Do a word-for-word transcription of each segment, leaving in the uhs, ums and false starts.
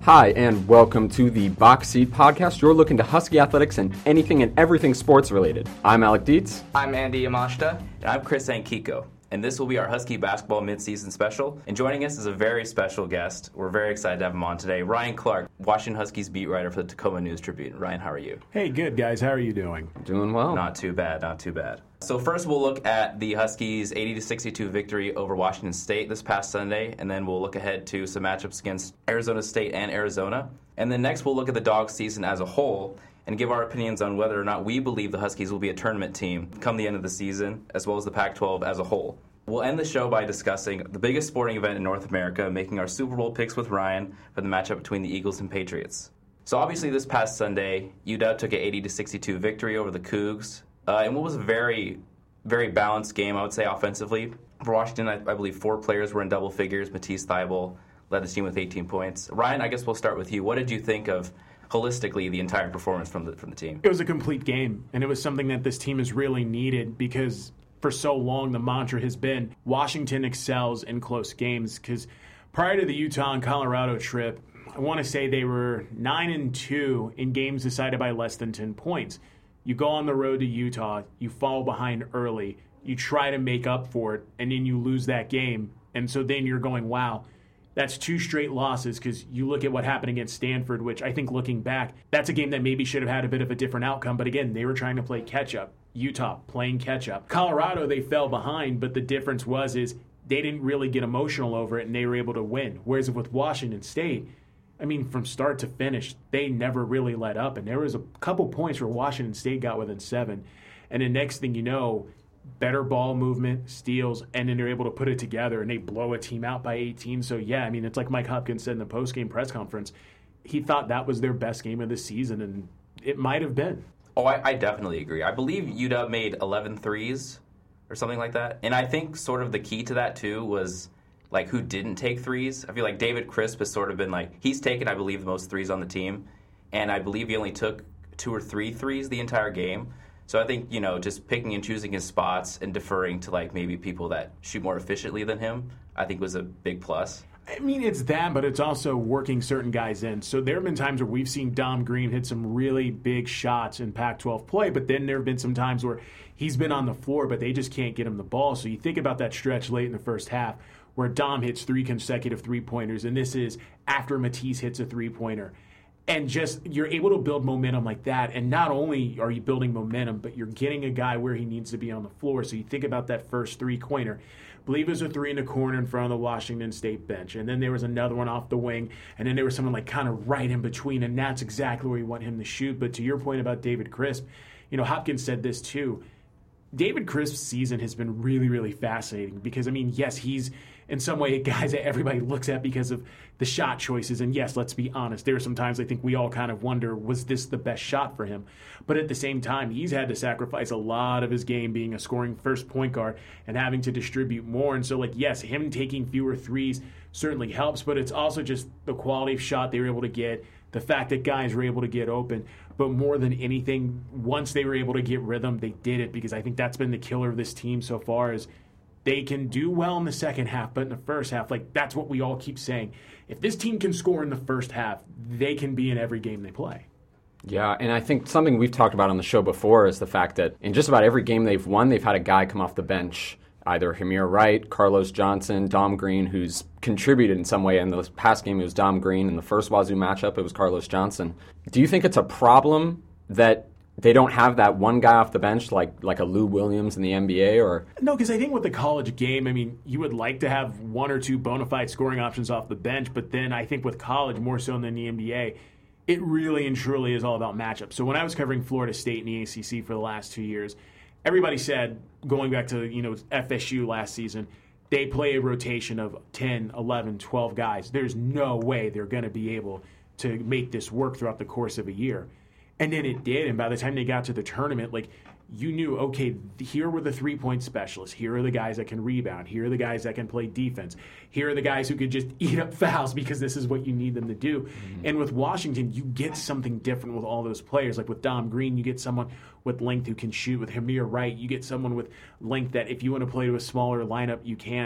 Hi, and welcome to the Box Seat Podcast. You're looking to Husky athletics and anything and everything sports related. I'm Alec Dietz. I'm Andy Yamashita. And I'm Chris Ankiko. And this will be our Husky basketball midseason special. And joining us is a very special guest. We're very excited to have him on today. Ryan Clark, Washington Huskies beat writer for the Tacoma News Tribune. Ryan, how are you? Hey, good, guys. How are you doing? Doing well. Not too bad, not too bad. So first we'll look at the Huskies' eighty to sixty-two victory over Washington State this past Sunday, and then we'll look ahead to some matchups against Arizona State and Arizona. And then next we'll look at the Dog season as a whole and give our opinions on whether or not we believe the Huskies will be a tournament team come the end of the season, as well as the Pac twelve as a whole. We'll end the show by discussing the biggest sporting event in North America, making our Super Bowl picks with Ryan for the matchup between the Eagles and Patriots. So obviously this past Sunday, U W took an eighty to sixty-two victory over the Cougs, uh, in what was a very, very balanced game, I would say, offensively. For Washington, I, I believe four players were in double figures. Matisse Thybulle led the team with eighteen points. Ryan, I guess we'll start with you. What did you think of, holistically, the entire performance from the from the team? It was a complete game, and it was something that this team has really needed because for so long the mantra has been Washington excels in close games, because prior to the Utah and Colorado trip, I want to say they were nine and two in games decided by less than ten points. You go on the road to Utah, you fall behind early, you try to make up for it, and then you lose that game. And so then you're going, wow, that's two straight losses, because you look at what happened against Stanford, which I think looking back, that's a game that maybe should have had a bit of a different outcome. But again, they were trying to play catch-up. Utah playing catch-up. Colorado, they fell behind, but the difference was is they didn't really get emotional over it, and they were able to win. Whereas with Washington State, I mean, from start to finish, they never really let up. And there was a couple points where Washington State got within seven. And the next thing you know, better ball movement, steals, and then they're able to put it together, and they blow a team out by eighteen. So, yeah, I mean, it's like Mike Hopkins said in the post-game press conference. He thought that was their best game of the season, and it might have been. Oh, I, I definitely agree. I believe U W made eleven threes or something like that. And I think sort of the key to that, too, was, like, who didn't take threes. I feel like David Crisp has sort of been, like, he's taken, I believe, the most threes on the team. And I believe he only took two or three threes the entire game. So I think, you know, just picking and choosing his spots and deferring to, like, maybe people that shoot more efficiently than him, I think was a big plus. I mean, it's that, but it's also working certain guys in. So there have been times where we've seen Dom Green hit some really big shots in Pac twelve play, but then there have been some times where he's been on the floor, but they just can't get him the ball. So you think about that stretch late in the first half where Dom hits three consecutive three-pointers, and this is after Matisse hits a three-pointer. And just you're able to build momentum like that. And not only are you building momentum, but you're getting a guy where he needs to be on the floor. So you think about that first three-pointer. I believe it was a three in the corner in front of the Washington State bench. And then there was another one off the wing. And then there was someone like kind of right in between. And that's exactly where you want him to shoot. But to your point about David Crisp, you know, Hopkins said this too. David Crisp's season has been really, really fascinating because, I mean, yes, he's in some way guys that everybody looks at because of the shot choices. And yes, let's be honest, there are some times I think we all kind of wonder, was this the best shot for him? But at the same time, he's had to sacrifice a lot of his game being a scoring first point guard and having to distribute more. And so, like, yes, him taking fewer threes certainly helps, but it's also just the quality of shot they were able to get, the fact that guys were able to get open. But more than anything, once they were able to get rhythm, they did it, because I think that's been the killer of this team so far is they can do well in the second half, but in the first half, like, that's what we all keep saying. If this team can score in the first half, they can be in every game they play. Yeah, and I think something we've talked about on the show before is the fact that in just about every game they've won, they've had a guy come off the bench, either Hamir Wright, Carlos Johnson, Dom Green, who's contributed in some way. In the past game, it was Dom Green. In the first Wazoo matchup, it was Carlos Johnson. Do you think it's a problem that they don't have that one guy off the bench like like a Lou Williams in the N B A? Or No, because I think with the college game, I mean, you would like to have one or two bona fide scoring options off the bench, but then I think with college, more so than the N B A, it really and truly is all about matchups. So when I was covering Florida State in the A C C for the last two years, everybody said, going back to, you know, F S U last season, they play a rotation of ten, eleven, twelve guys. There's no way they're going to be able to make this work throughout the course of a year. And then it did, and by the time they got to the tournament, like, you knew, okay, here were the three-point specialists. Here are the guys that can rebound. Here are the guys that can play defense. Here are the guys who could just eat up fouls because this is what you need them to do. Mm-hmm. And with Washington, you get something different with all those players. Like with Dom Green, you get someone with length who can shoot. With Hamir Wright, you get someone with length that if you want to play to a smaller lineup, you can.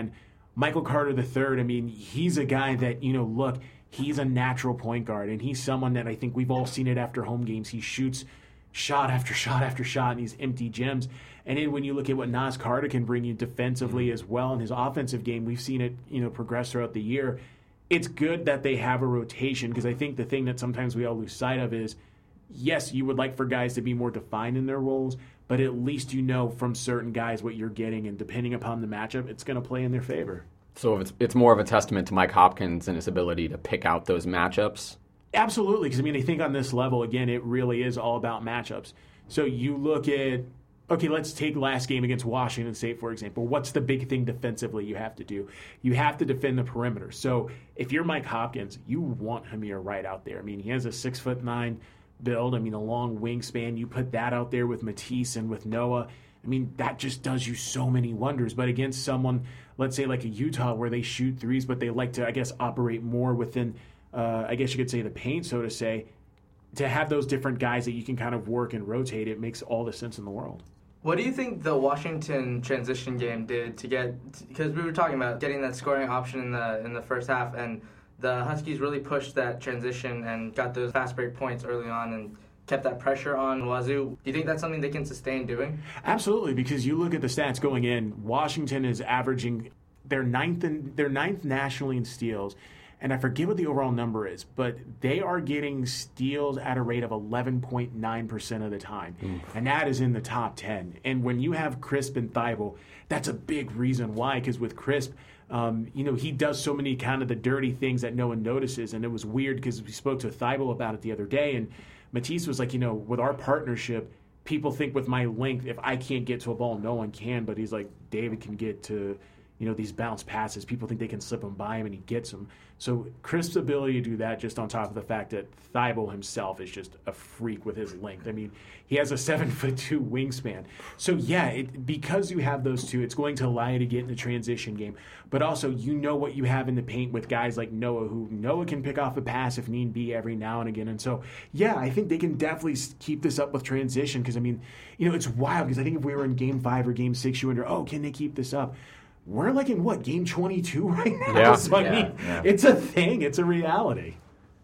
Michael Carter the third, I mean, he's a guy that, you know, look, he's a natural point guard, and he's someone that I think we've all seen it after home games. He shoots shot after shot after shot in these empty gyms. And then when you look at what Nas Carter can bring you defensively mm-hmm. as well in his offensive game, we've seen it, you know, progress throughout the year. It's good that they have a rotation, because I think the thing that sometimes we all lose sight of is, yes, you would like for guys to be more defined in their roles, but at least you know from certain guys what you're getting, and depending upon the matchup, it's going to play in their favor. So it's it's more of a testament to Mike Hopkins and his ability to pick out those matchups? Absolutely, because I mean, I think on this level, again, it really is all about matchups. So you look at, okay, let's take last game against Washington State, for example. What's the big thing defensively you have to do? You have to defend the perimeter. So if you're Mike Hopkins, you want Hamir Wright out there. I mean, he has a six foot nine build. I mean, a long wingspan. You put that out there with Matisse and with Noah. I mean, that just does you so many wonders. But against someone, let's say like a Utah, where they shoot threes, but they like to, I guess, operate more within, uh, I guess you could say, the paint, so to say, to have those different guys that you can kind of work and rotate, it makes all the sense in the world. What do you think the Washington transition game did to get, because we were talking about getting that scoring option in the in the first half, and the Huskies really pushed that transition and got those fast break points early on and kept that pressure on Wazoo. Do you think that's something they can sustain doing? Absolutely, because you look at the stats going in, Washington is averaging their ninth in, their ninth nationally in steals, and I forget what the overall number is, but they are getting steals at a rate of eleven point nine percent of the time, mm. and that is in the top ten. And when you have Crisp and Thibault, that's a big reason why, because with Crisp, um, you know, he does so many kind of the dirty things that no one notices, and it was weird because we spoke to Thibault about it the other day, and Matisse was like, you know, with our partnership, people think with my length, if I can't get to a ball, no one can, but he's like, David can get to, you know, these bounce passes. People think they can slip them by him, and he gets them. So Crisp's ability to do that, just on top of the fact that Thibault himself is just a freak with his length. I mean, he has a seven foot two wingspan. So yeah, it, because you have those two, it's going to allow you to get in the transition game. But also, you know what you have in the paint with guys like Noah, who Noah can pick off a pass if need be every now and again. And so, yeah, I think they can definitely keep this up with transition, because I mean, you know, it's wild, because I think if we were in game five or game six, you wonder, oh, can they keep this up? We're like in, what, game twenty-two right now? Yeah. So, I yeah, mean, yeah. it's a thing. It's a reality.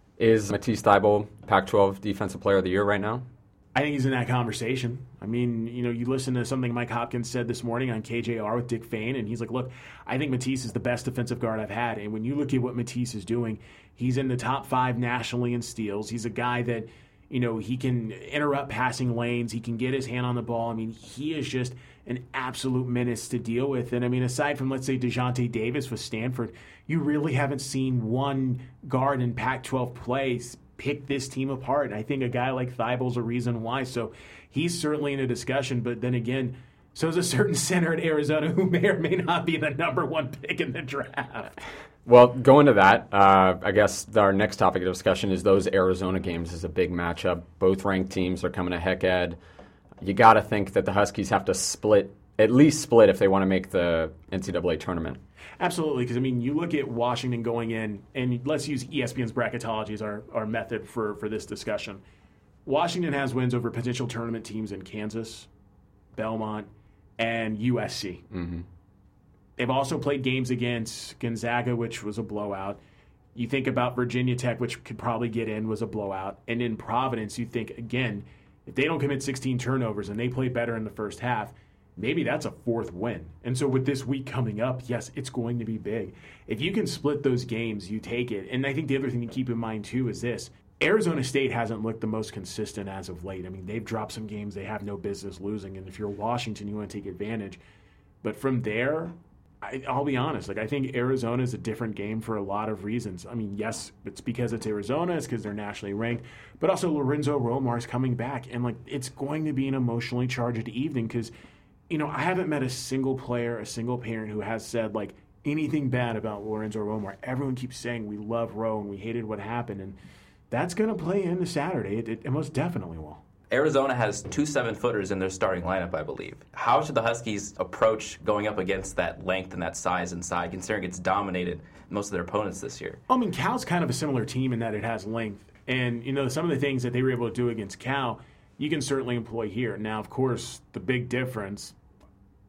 Is Matisse Thibault Pac twelve Defensive Player of the Year right now? I think he's in that conversation. I mean, you know, you listen to something Mike Hopkins said this morning on K J R with Dick Fain, and he's like, look, I think Matisse is the best defensive guard I've had. And when you look at what Matisse is doing, he's in the top five nationally in steals. He's a guy that, you know, he can interrupt passing lanes. He can get his hand on the ball. I mean, he is just an absolute menace to deal with. And, I mean, aside from, let's say, DeJounte Davis with Stanford, you really haven't seen one guard in Pac twelve play pick this team apart. And I think a guy like Thibault's a reason why. So he's certainly in a discussion. But then again, so is a certain center at Arizona who may or may not be the number one pick in the draft. Well, going to that, uh, I guess our next topic of discussion is those Arizona games is a big matchup. Both ranked teams are coming to Heck Ed. You got to think that the Huskies have to split, at least split, if they want to make the N C double A tournament. Absolutely, because, I mean, you look at Washington going in, and let's use E S P N's bracketology as our, our method for, for this discussion. Washington has wins over potential tournament teams in Kansas, Belmont, and U S C. Mm-hmm. They've also played games against Gonzaga, which was a blowout. You think about Virginia Tech, which could probably get in, was a blowout. And in Providence, you think, again, if they don't commit sixteen turnovers and they play better in the first half, maybe that's a fourth win. And so with this week coming up, yes, it's going to be big. If you can split those games, you take it. And I think the other thing to keep in mind, too, is this. Arizona State hasn't looked the most consistent as of late. I mean, they've dropped some games they have no business losing. And if you're Washington, you want to take advantage. But from there, I, I'll be honest. Like, I think Arizona is a different game for a lot of reasons. I mean, yes, it's because it's Arizona. It's because they're nationally ranked. But also Lorenzo Romar's coming back. And, like, it's going to be an emotionally charged evening because, you know, I haven't met a single player, a single parent who has said, like, anything bad about Lorenzo Romar. Everyone keeps saying we love Ro and we hated what happened. And that's going to play into Saturday. It, it, it most definitely will. Arizona has two seven-footers in their starting lineup, I believe. How should the Huskies approach going up against that length and that size inside, considering it's dominated most of their opponents this year? I mean, Cal's kind of a similar team in that it has length. And, you know, some of the things that they were able to do against Cal, you can certainly employ here. Now, of course, the big difference,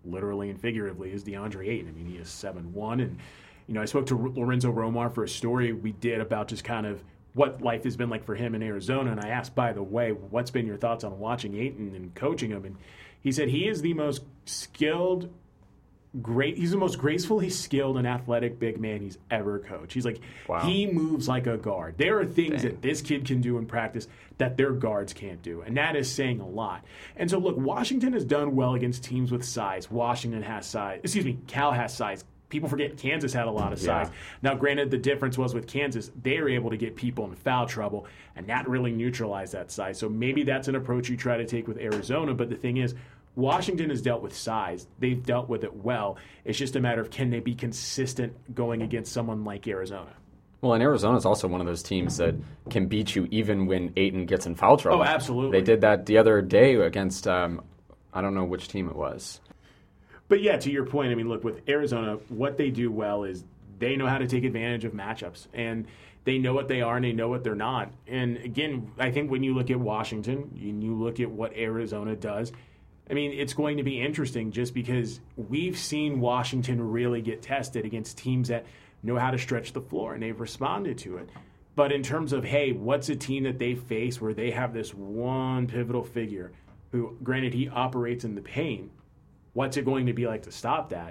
literally and figuratively, is DeAndre Ayton. I mean, he is seven one, and you know, I spoke to Lorenzo Romar for a story we did about just kind of what life has been like for him in Arizona, and I asked, by the way, what's been your thoughts on watching Ayton and coaching him? And he said he is the most skilled, great. He's the most gracefully skilled and athletic big man he's ever coached. He's like, wow. He moves like a guard. There are things Dang. that this kid can do in practice that their guards can't do, and that is saying a lot. And so, look, Washington has done well against teams with size. Washington has size. Excuse me, Cal has size. People forget Kansas had a lot of size. Yeah. Now, granted, the difference was with Kansas, they were able to get people in foul trouble, and that really neutralized that size. So maybe that's an approach you try to take with Arizona, but the thing is, Washington has dealt with size. They've dealt with it well. It's just a matter of can they be consistent going against someone like Arizona. Well, and Arizona is also one of those teams that can beat you even when Ayton gets in foul trouble. Oh, absolutely. They did that the other day against, um, I don't know which team it was. But yeah, to your point, I mean, look, with Arizona, what they do well is they know how to take advantage of matchups. And they know what they are and they know what they're not. And again, I think when you look at Washington and you look at what Arizona does, I mean, it's going to be interesting just because we've seen Washington really get tested against teams that know how to stretch the floor, and they've responded to it. But in terms of, hey, what's a team that they face where they have this one pivotal figure who, granted, he operates in the paint, what's it going to be like to stop that?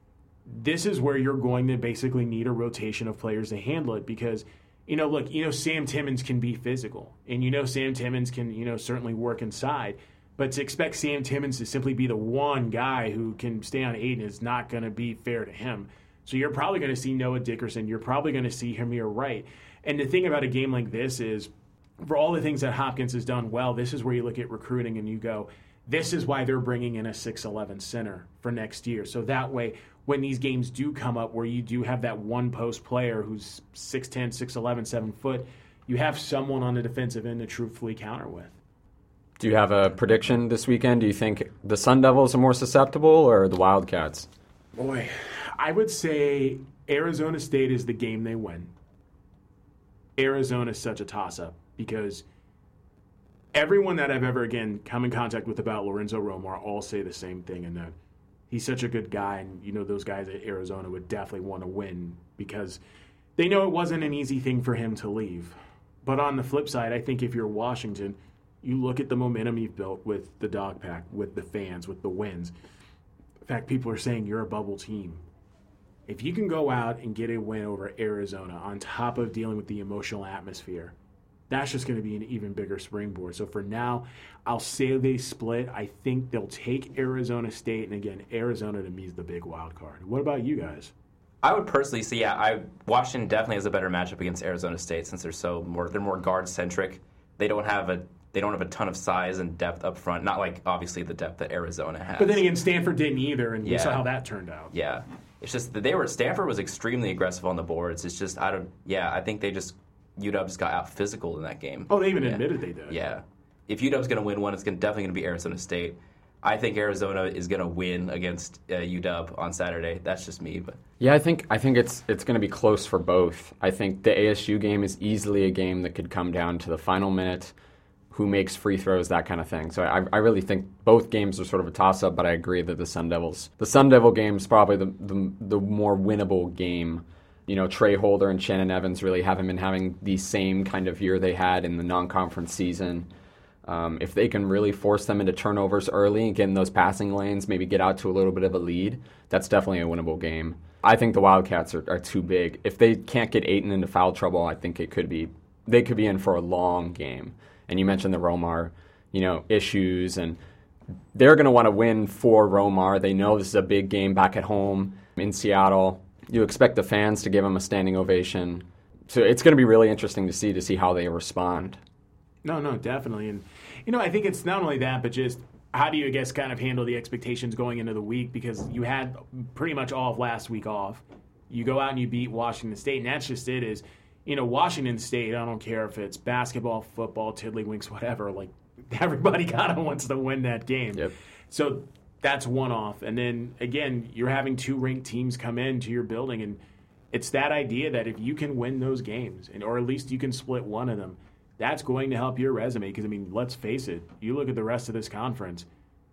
This is where you're going to basically need a rotation of players to handle it because, you know, look, you know, Sam Timmons can be physical, and you know Sam Timmons can, you know, certainly work inside. But to expect Sam Timmons to simply be the one guy who can stay on Ayton is not going to be fair to him. So you're probably going to see Noah Dickerson. You're probably going to see Hamir Wright. And the thing about a game like this is, for all the things that Hopkins has done well, this is where you look at recruiting and you go, this is why they're bringing in a six eleven center for next year. So that way, when these games do come up where you do have that one-post player who's six ten, six eleven, seven foot, you have someone on the defensive end to truthfully counter with. Do you have a prediction this weekend? Do you think the Sun Devils are more susceptible or the Wildcats? Boy, I would say Arizona State is the game they win. Arizona is such a toss-up because everyone that I've ever, again, come in contact with about Lorenzo Romar all say the same thing, and that he's such a good guy, and you know those guys at Arizona would definitely want to win because they know it wasn't an easy thing for him to leave. But on the flip side, I think if you're Washington, you look at the momentum you've built with the dog pack, with the fans, with the wins. In fact, people are saying you're a bubble team. If you can go out and get a win over Arizona on top of dealing with the emotional atmosphere, that's just going to be an even bigger springboard. So for now, I'll say they split. I think they'll take Arizona State. And again, Arizona to me is the big wild card. What about you guys? I would personally say, yeah, I Washington definitely has a better matchup against Arizona State since they're so more they're more guard centric. They don't have a They don't have a ton of size and depth up front. Not like, obviously, the depth that Arizona has. But then again, Stanford didn't either, and yeah. we saw how that turned out. Yeah. It's just that they were, Stanford was extremely aggressive on the boards. It's just, I don't, yeah, I think they just, U W just got out physical in that game. Oh, they even yeah. admitted they did. Yeah. If U W's going to win one, it's gonna, definitely going to be Arizona State. I think Arizona is going to win against uh, U W on Saturday. That's just me, but yeah, I think I think it's it's going to be close for both. I think the A S U game is easily a game that could come down to the final minute, who makes free throws, that kind of thing. So I, I really think both games are sort of a toss-up, but I agree that the Sun Devils, the Sun Devil game is probably the, the the more winnable game. You know, Trey Holder and Shannon Evans really haven't been having the same kind of year they had in the non-conference season. Um, if they can really force them into turnovers early and get in those passing lanes, maybe get out to a little bit of a lead, that's definitely a winnable game. I think the Wildcats are, are too big. If they can't get Ayton into foul trouble, I think it could be they could be in for a long game. And you mentioned the Romar, you know, issues, and they're going to want to win for Romar. They know this is a big game back at home in Seattle. You expect the fans to give them a standing ovation. So it's going to be really interesting to see to see how they respond. No, no, definitely. And, you know, I think it's not only that, but just how do you, I guess, kind of handle the expectations going into the week? Because you had pretty much all of last week off. You go out and you beat Washington State, and that's just it is, you know, Washington State, I don't care if it's basketball, football, tiddlywinks, whatever, like everybody kind of wants to win that game. Yep. So that's one off. And then, again, you're having two ranked teams come into your building, and it's that idea that if you can win those games, and or at least you can split one of them, that's going to help your resume. Because, I mean, let's face it, you look at the rest of this conference,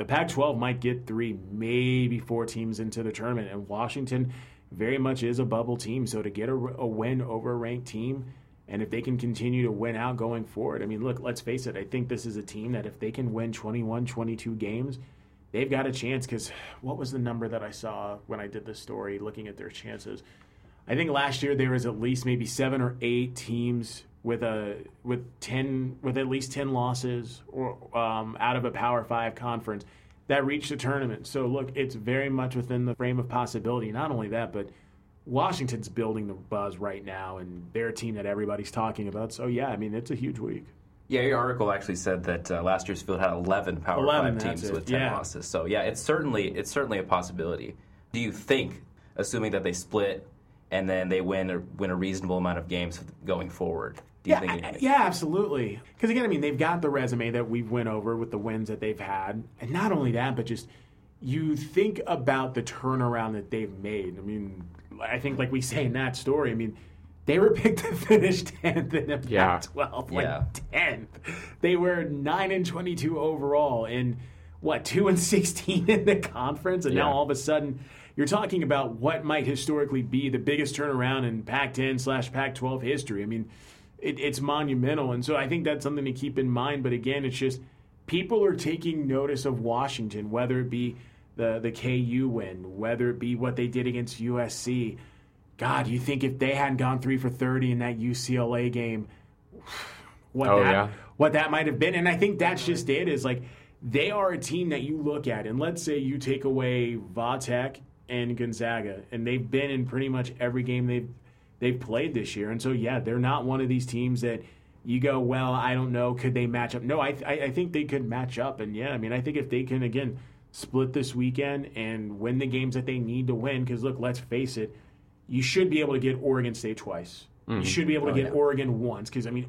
the Pac twelve might get three, maybe four teams into the tournament, and Washington very much is a bubble team. So to get a, a win over a ranked team, and if they can continue to win out going forward, I mean, look, let's face it, I think this is a team that if they can win twenty-one, twenty-two games, they've got a chance. Because what was the number that I saw when I did this story looking at their chances? I think last year there was at least maybe seven or eight teams with a with ten with at least ten losses or um, out of a Power Five conference that reached the tournament. So look, it's very much within the frame of possibility. Not only that, but Washington's building the buzz right now, and they're a team that everybody's talking about. So yeah, I mean, it's a huge week. Yeah, your article actually said that uh, last year's field had eleven Power eleven, Five teams it. with ten yeah. losses. So yeah, it's certainly it's certainly a possibility. Do you think, assuming that they split and then they win or win a reasonable amount of games going forward? Do you Yeah, think I- yeah, absolutely. Because again, I mean, they've got the resume that we've went over with the wins that they've had, and not only that, but just you think about the turnaround that they've made. I mean, I think like we say in that story, I mean, they were picked to finish tenth in the Yeah. Pac twelve, like Yeah. tenth. They were nine and twenty-two overall, and what two and sixteen in the conference, and Yeah. now all of a sudden. You're talking about what might historically be the biggest turnaround in Pac ten slash Pac twelve history. I mean, it, it's monumental. And so I think that's something to keep in mind. But again, it's just people are taking notice of Washington, whether it be the, the K U win, whether it be what they did against U S C. God, you think if they hadn't gone three for thirty in that U C L A game, what, Oh, that, yeah. what that might have been. And I think that's just it, is like they are a team that you look at. And let's say you take away Vatek and Gonzaga, and they've been in pretty much every game they've they've played this year. And so, yeah, they're not one of these teams that you go, well, I don't know, could they match up? No, I I, I think they could match up. And, yeah, I mean, I think if they can, again, split this weekend and win the games that they need to win, because, look, let's face it, you should be able to get Oregon State twice. Mm-hmm. You should be able to Oh, get yeah. Oregon once, because, I mean,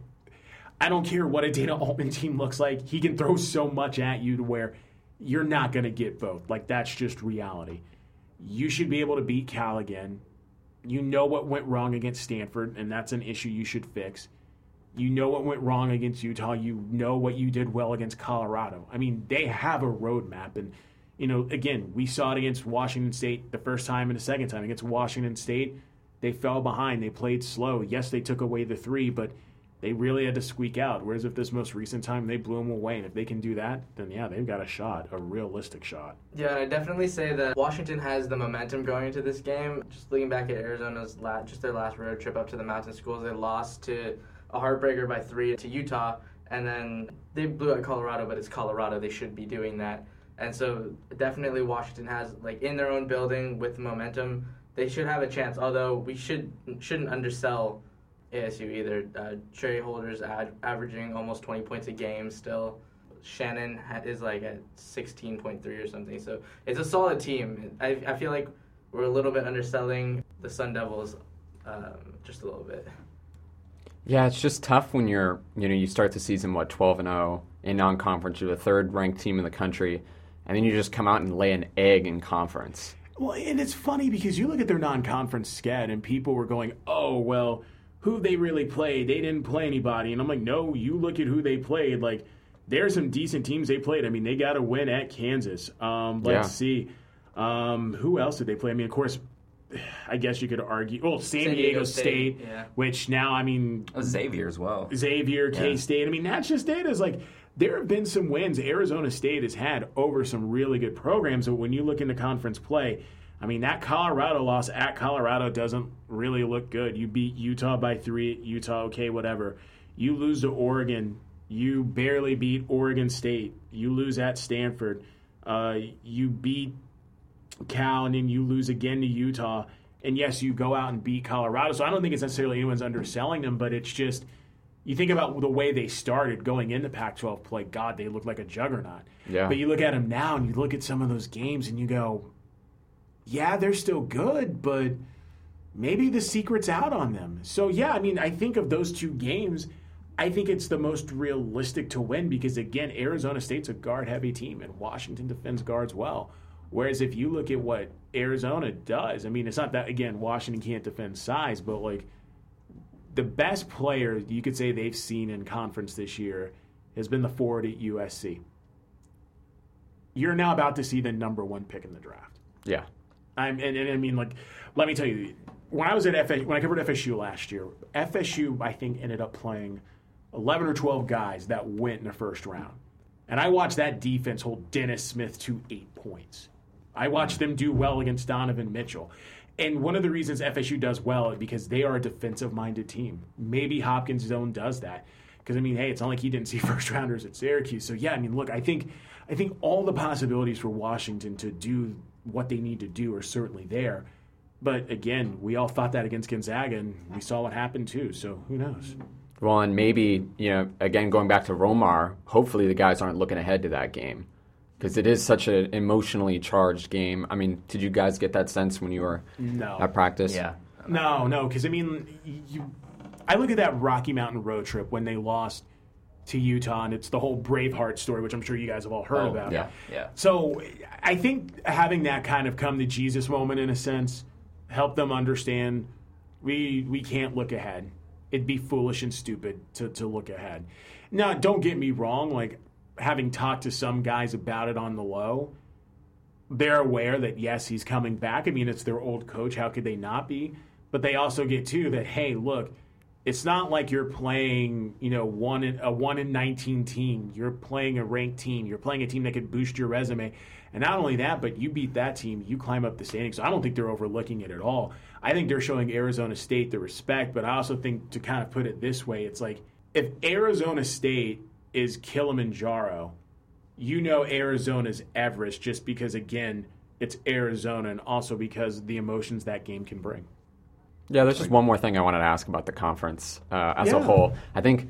I don't care what a Dana Altman team looks like. He can throw so much at you to where you're not going to get both. Like, that's just reality. You should be able to beat Cal again. You know what went wrong against Stanford, and that's an issue you should fix. You know what went wrong against Utah. You know what you did well against Colorado. I mean, they have a roadmap. And, you know, again, we saw it against Washington State the first time and the second time. Against Washington State, they fell behind. They played slow. Yes, they took away the three, but they really had to squeak out. Whereas if this most recent time, they blew them away. And if they can do that, then, yeah, they've got a shot, a realistic shot. Yeah, I definitely say that Washington has the momentum going into this game. Just looking back at Arizona's last, just their last road trip up to the Mountain Schools, they lost to a heartbreaker by three to Utah, and then they blew out Colorado, but it's Colorado. They should be doing that. And so definitely Washington has, like, in their own building with momentum, they should have a chance, although we should, shouldn't undersell A S U either. Uh, Trey Holder's ad- averaging almost twenty points a game still. Shannon ha- is like at sixteen point three or something. So it's a solid team. I, I feel like we're a little bit underselling the Sun Devils um, just a little bit. Yeah, it's just tough when you're, you know, you start the season, what, twelve and oh in non-conference. You're the third-ranked team in the country, and then you just come out and lay an egg in conference. Well, and it's funny because you look at their non-conference sched, and people were going, oh, well, who they really played, they didn't play anybody. And I'm like, no, you look at who they played. Like, there's some decent teams they played. I mean, they got a win at Kansas. Um, let's Yeah. see. Um, who else did they play? I mean, of course, I guess you could argue. Well, San, San Diego, Diego State, State, yeah. which now, I mean, Oh, Xavier as well. Xavier, Yeah. K-State. I mean, that's just it. Is like there have been some wins Arizona State has had over some really good programs. But when you look into conference play, I mean, that Colorado loss at Colorado doesn't really look good. You beat Utah by three. Utah, okay, whatever. You lose to Oregon. You barely beat Oregon State. You lose at Stanford. Uh, you beat Cal, and then you lose again to Utah. And yes, you go out and beat Colorado. So I don't think it's necessarily anyone's underselling them, but it's just you think about the way they started going into Pac twelve play. God, they look like a juggernaut. Yeah. But you look at them now, and you look at some of those games, and you go, yeah, they're still good, but maybe the secret's out on them. So, yeah, I mean, I think of those two games, I think it's the most realistic to win because, again, Arizona State's a guard-heavy team, and Washington defends guards well. Whereas if you look at what Arizona does, I mean, it's not that, again, Washington can't defend size, but, like, the best player you could say they've seen in conference this year has been the forward at U S C. you're now about to see the number one pick in the draft. Yeah. I'm, and, and I mean, like, let me tell you, when I was at F S U, when I covered F S U last year, F S U, I think, ended up playing eleven or twelve guys that went in the first round. And I watched that defense hold Dennis Smith to eight points. I watched them do well against Donovan Mitchell. And one of the reasons F S U does well is because they are a defensive-minded team. Maybe Hopkins' zone does that. Because, I mean, hey, it's not like he didn't see first-rounders at Syracuse. So, yeah, I mean, look, I think I think all the possibilities for Washington to do what they need to do are certainly there. But, again, we all thought that against Gonzaga, and we saw what happened, too. So, who knows? Well, and maybe, you know, again, going back to Romar, hopefully the guys aren't looking ahead to that game. Because it is such an emotionally charged game. I mean, did you guys get that sense when you were no. at practice? Yeah. No, no, because, I mean, you, I look at that Rocky Mountain road trip when they lost to Utah, and it's the whole Braveheart story, which I'm sure you guys have all heard Oh, about. yeah, yeah. So I think having that kind of come to Jesus moment, in a sense, helped them understand we we can't look ahead. It'd be foolish and stupid to, to look ahead. Now, don't get me wrong, like, having talked to some guys about it on the low, they're aware that, yes, he's coming back. I mean, it's their old coach. How could they not be? But they also get, too, that, hey, look, it's not like you're playing, you know, one in, a one in nineteen team. You're playing a ranked team. You're playing a team that could boost your resume. And not only that, but you beat that team, you climb up the standings. So I don't think they're overlooking it at all. I think they're showing Arizona State the respect, but I also think, to kind of put it this way, it's like if Arizona State is Kilimanjaro, you know Arizona's Everest, just because, again, it's Arizona, and also because of the emotions that game can bring. Yeah, there's just one more thing I wanted to ask about the conference uh, as Yeah. a whole. I think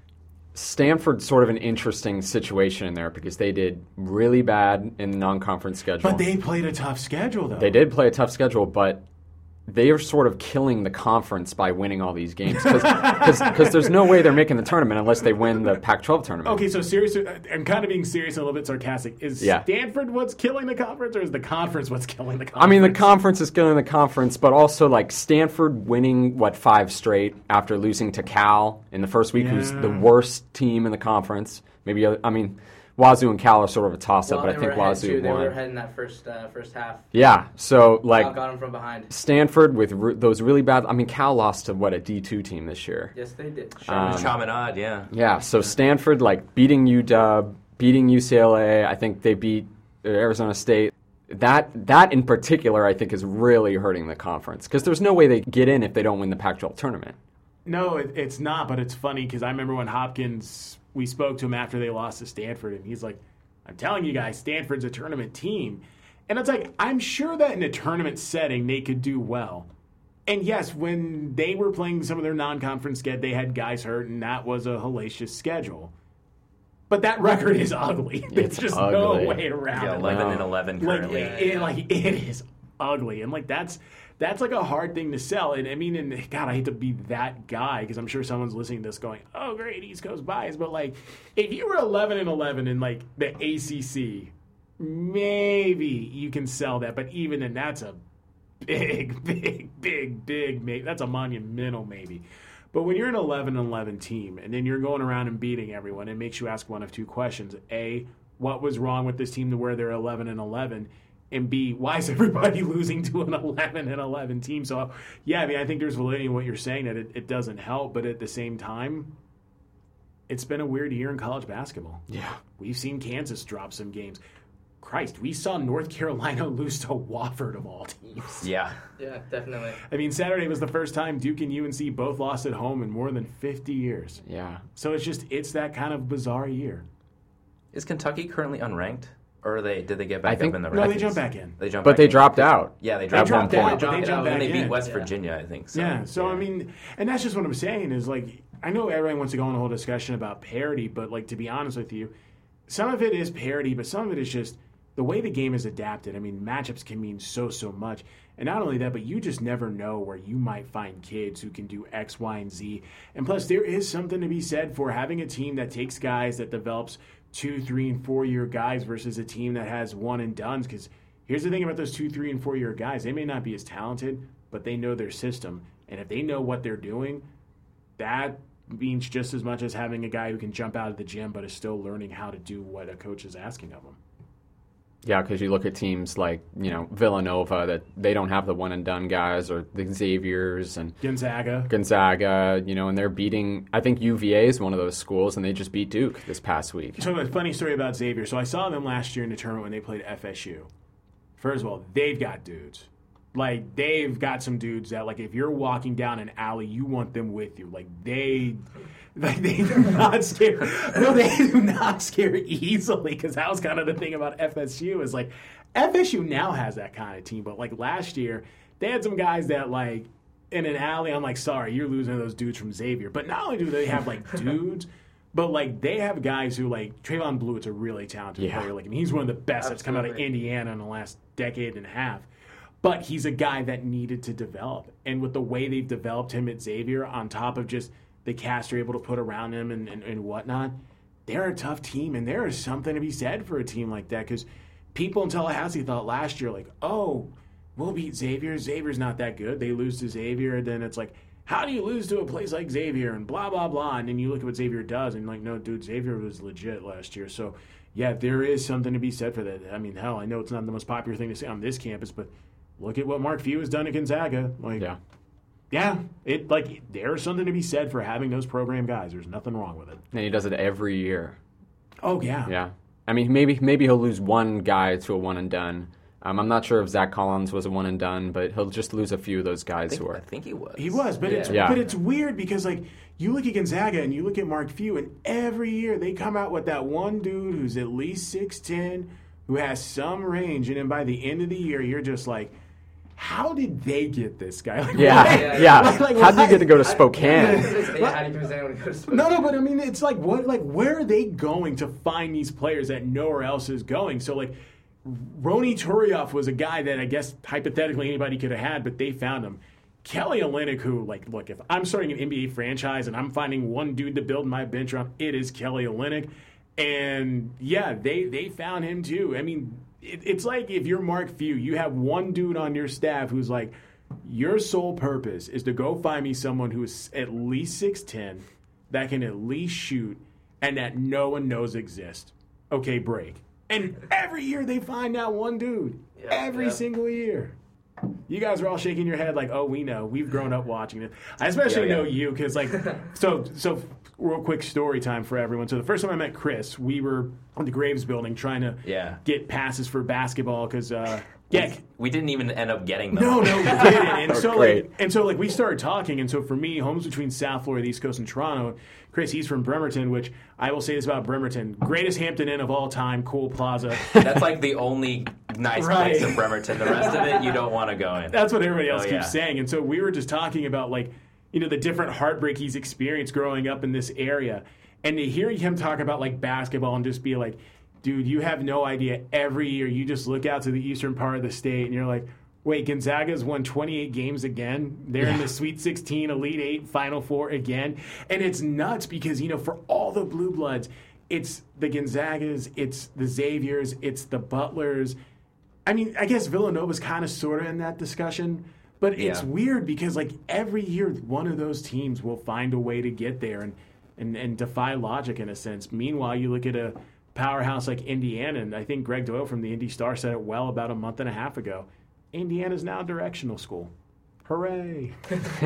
Stanford's sort of an interesting situation in there because they did really bad in the non-conference schedule. But they played a tough schedule, though. They did play a tough schedule, but they are sort of killing the conference by winning all these games because there's no way they're making the tournament unless they win the Pac twelve tournament. Okay, so serious. I'm kind of being serious and a little bit sarcastic. Is Yeah. Stanford what's killing the conference, or is the conference what's killing the conference? I mean, the conference is killing the conference, but also like Stanford winning, what, five straight after losing to Cal in the first week, who's Yeah. the worst team in the conference. Maybe, I mean, Wazoo and Cal are sort of a toss-up, Well, but I they think were ahead, Wazoo too. They won. were ahead in that first uh, first half. Yeah, so Cal like got them from behind. Stanford with re- those really bad. I mean, Cal lost to what, a D two team this year. Yes, they did. Um, Chaminade, yeah. Yeah, so Stanford like beating U W, beating U C L A. I think they beat Arizona State. That that in particular, I think, is really hurting the conference because there's no way they get in if they don't win the Pac twelve tournament. No, it, it's not, but it's funny because I remember when Hopkins, we spoke to him after they lost to Stanford, and he's like, I'm telling you guys, Stanford's a tournament team. And it's like, I'm sure that in a tournament setting, they could do well. And yes, when they were playing some of their non-conference schedule, they had guys hurt, and that was a hellacious schedule. But that record is ugly. There's It's just ugly. no way around Yeah, it. eleven Wow. and eleven Like, currently. it, it- like it is ugly, and like that's that's like a hard thing to sell. And I mean, and God, I hate to be that guy because I'm sure someone's listening to this going, "Oh, great, East Coast bias." But like, if you were eleven and eleven in like the A C C, maybe you can sell that. But even then, that's a big, big, big, big. Maybe that's a monumental maybe. But when you're an eleven and eleven team, and then you're going around and beating everyone, it makes you ask one of two questions: A, what was wrong with this team to where they're eleven and eleven? And B, why is everybody losing to an eleven and eleven team? So, yeah, I mean, I think there's validity in what you're saying that it, it doesn't help, but at the same time, it's been a weird year in college basketball. Yeah. We've seen Kansas drop some games. Christ, we saw North Carolina lose to Wofford of all teams. Yeah. Yeah, definitely. I mean, Saturday was the first time Duke and U N C both lost at home in more than fifty years. Yeah. So it's just, it's that kind of bizarre year. Is Kentucky currently unranked? Or are they, did they get back I think- up in the rankings? No, they jumped back in. They jumped But back they in. dropped out. Yeah, they They dropped, dropped one out, point. but they Dropped jumped out, back And they beat in. West Yeah. Virginia, I think. So, Yeah, so I mean, and that's just what I'm saying is like, I know everyone wants to go on a whole discussion about parity, but like to be honest with you, some of it is parity, but some of it is just the way the game is adapted. I mean, matchups can mean so, so much. And not only that, but you just never know where you might find kids who can do X, Y, and Z. And plus, there is something to be said for having a team that takes guys that develops two, three, and four-year guys versus a team that has one and dones. Because here's the thing about those two, three, and four-year guys. They may not be as talented, but they know their system. And if they know what they're doing, that means just as much as having a guy who can jump out of the gym but is still learning how to do what a coach is asking of him. Yeah, because you look at teams like, you know, Villanova, that they don't have the one-and-done guys, or the Xaviers and Gonzaga. Gonzaga, you know, and they're beating, I think U V A is one of those schools, and they just beat Duke this past week. So a funny story about Xavier. So I saw them last year in the tournament when they played F S U. First of all, they've got dudes. Like, they've got some dudes that, like, if you're walking down an alley, you want them with you. Like, they... Like, they do not scare. No, they do not scare easily, because that was kind of the thing about F S U is, like, F S U now has that kind of team. But, like, last year, they had some guys that, like, in an alley, I'm like, sorry, you're losing those dudes from Xavier. But not only do they have, like, dudes, but, like, they have guys who, like, Trayvon Bluett's a really talented Yeah. player. Like, I mean, he's one of the best that's come out of Absolutely. Indiana in the last decade and a half. But he's a guy that needed to develop. And with the way they've developed him at Xavier, on top of just the cast are able to put around him and, and, and whatnot, they're a tough team, and there is something to be said for a team like that, because people in Tallahassee thought last year, like, oh, we'll beat Xavier. Xavier's not that good. They lose to Xavier, and then it's like, how do you lose to a place like Xavier, and blah, blah, blah, and then you look at what Xavier does, and like, no, dude, Xavier was legit last year. So, yeah, there is something to be said for that. I mean, hell, I know it's not the most popular thing to say on this campus, but look at what Mark Few has done at Gonzaga. Like, Yeah. Yeah, it like there's something to be said for having those program guys. There's nothing wrong with it. And he does it every year. Oh yeah, Yeah. I mean, maybe maybe he'll lose one guy to a one-and-done. Um, I'm not sure if Zach Collins was a one-and-done, but he'll just lose a few of those guys I think, who I are. think he was. he was. But Yeah. it's Yeah. but it's weird because like you look at Gonzaga and you look at Mark Few, and every year they come out with that one dude who's at least six ten, who has some range, and then by the end of the year, you're just like, how did they get this guy? Like, Yeah, why- yeah. yeah. Like, like, How did why- you get to go to I- Spokane? Yeah, how do you convince anyone to go to Spokane? No, no, but I mean, it's like what, like where are they going to find these players that nowhere else is going? So like, Roni Turioff was a guy that I guess hypothetically anybody could have had, but they found him. Kelly Olynyk, who like, look, if I'm starting an N B A franchise and I'm finding one dude to build my bench around, it is Kelly Olynyk, and yeah, they they found him too. I mean, it, it's like if you're Mark Few, you have one dude on your staff who's like, your sole purpose is to go find me someone who is at least six ten, that can at least shoot, and that no one knows exists. Okay, break. And every year they find that one dude. Yeah, every yeah. single year. You guys are all shaking your head like, oh, we know. We've grown up watching it. I especially Yeah, yeah. know you because, like, so, so real quick story time for everyone. So the first time I met Chris, we were in the Graves building trying to Yeah. get passes for basketball because, uh, yeah, We didn't even end up getting them. no, no, we didn't. And Oh, so, great. like, and so, like, we started talking. And so, for me, homes between South Florida, the East Coast, and Toronto. Chris, he's from Bremerton, which I will say this about Bremerton: greatest Hampton Inn of all time, cool plaza. That's like the only nice Right. place in Bremerton. The rest of it, you don't want to go in. That's what everybody else Oh, keeps yeah. saying. And so, we were just talking about, like, you know, the different heartbreak he's experienced growing up in this area, and to hear him talk about like basketball and just be like, dude, you have no idea. Every year, you just look out to the eastern part of the state, and you're like, wait, Gonzaga's won twenty-eight games again. They're in the Sweet sixteen, Elite Eight, Final Four again. And it's nuts because, you know, for all the Blue Bloods, it's the Gonzagas, it's the Xaviers, it's the Butlers. I mean, I guess Villanova's kind of sort of in that discussion. But it's Yeah. weird because, like, every year one of those teams will find a way to get there and, and, and defy logic in a sense. Meanwhile, you look at a powerhouse like Indiana, and I think Greg Doyle from the Indy Star said it well about a month and a half ago. Indiana's now a directional school. Hooray.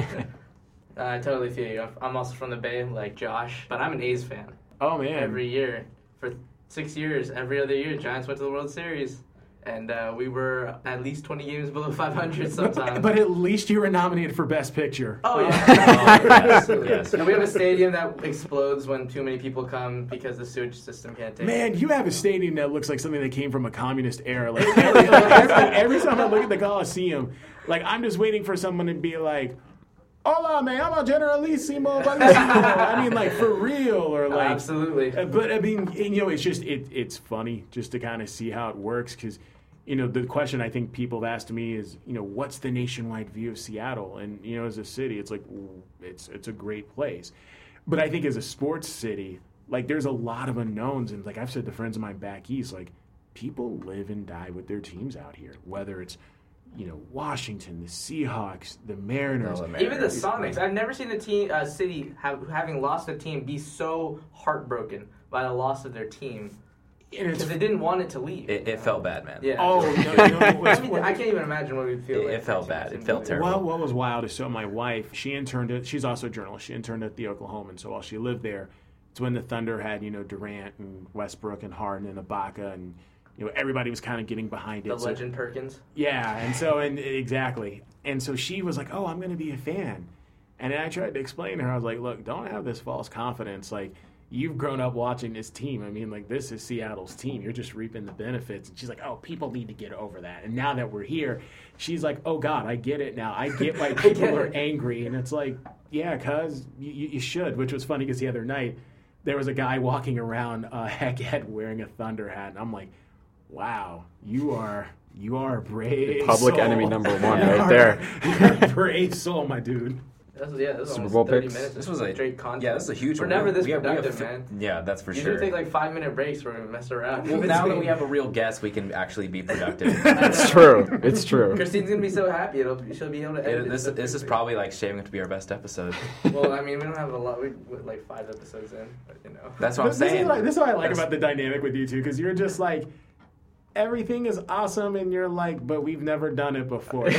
I totally feel you. I'm- I'm also from the Bay, like Josh, but I'm an A's fan. Oh, man. Every year, for six years, every other year, Giants went to the World Series. And uh, we were at least twenty games below five hundred sometimes. But at least you were nominated for Best Picture. Oh, yeah. Absolutely. Yes. And we have a stadium that explodes when too many people come because the sewage system can't take it. Man, you have a stadium that looks like something that came from a communist era. Like every, every, every time I look at the Coliseum, like I'm just waiting for someone to be like, "Hola, me llamo Generalissimo Bellissimo." I mean, like for real, or like. Absolutely. Uh, But I mean, you know, it's just it, it's funny just to kind of see how it works because, you know, the question I think people have asked me is, you know, what's the nationwide view of Seattle? And you know, as a city, it's like ooh, it's it's a great place, but I think as a sports city, like there's a lot of unknowns, and like I've said to friends of mine back east, like people live and die with their teams out here, whether it's, you know, Washington, the Seahawks, the Mariners. No, the Even the Mariners. Sonics. I've never seen a team, a city, have, having lost a team, be so heartbroken by the loss of their team. it's, Because they didn't want it to leave. It, it felt bad, man. Yeah. oh, no, no, it was- I mean, I can't even imagine what we'd feel It- like. it felt if bad. didn't It felt do terrible. Well, what was wild is so my wife, she interned at, she's also a journalist. She interned at the Oklahoman. So while she lived there, it's when the Thunder had, you know, Durant and Westbrook and Harden and Ibaka and, you know, everybody was kind of getting behind it. The So- legend Perkins. yeah, and so, and exactly. And so she was like, oh, I'm going to be a fan. And then I tried to explain to her, I was like, look, don't have this false confidence. Like, you've grown up watching this team. I mean, like, this is Seattle's team. You're just reaping the benefits. And she's like, oh, people need to get over that. And now that we're here, she's like, oh, God, I get it now. I get why people get are it. angry. And it's like, yeah, cuz you, you should, which was funny because the other night there was a guy walking around uh, Heckhead wearing a Thunder hat. And I'm like, wow, you are... You are a brave Public soul. enemy number one You right are- there. You're a brave soul, my dude. That was, yeah, that was Super almost Bowl thirty picks? minutes. This was a straight content. Yeah, this is a huge We're one. never this We have- we have productive, fi- man. Yeah, that's for You sure. should take like five minute breaks where we mess around. Well, now that we have a real guest, we can actually be productive. It's true. It's true. Christine's gonna be so happy. It'll, she'll be able to edit It- this stuff this is quickly. probably like shaving up to be our best episode. Well, I mean, we don't have a lot. We we're like five episodes in, but you know. That's what I'm This, this, saying. is what, this is what I like That's- about the dynamic with you two, because you're just like, everything is awesome, and you're like, but we've never done it before.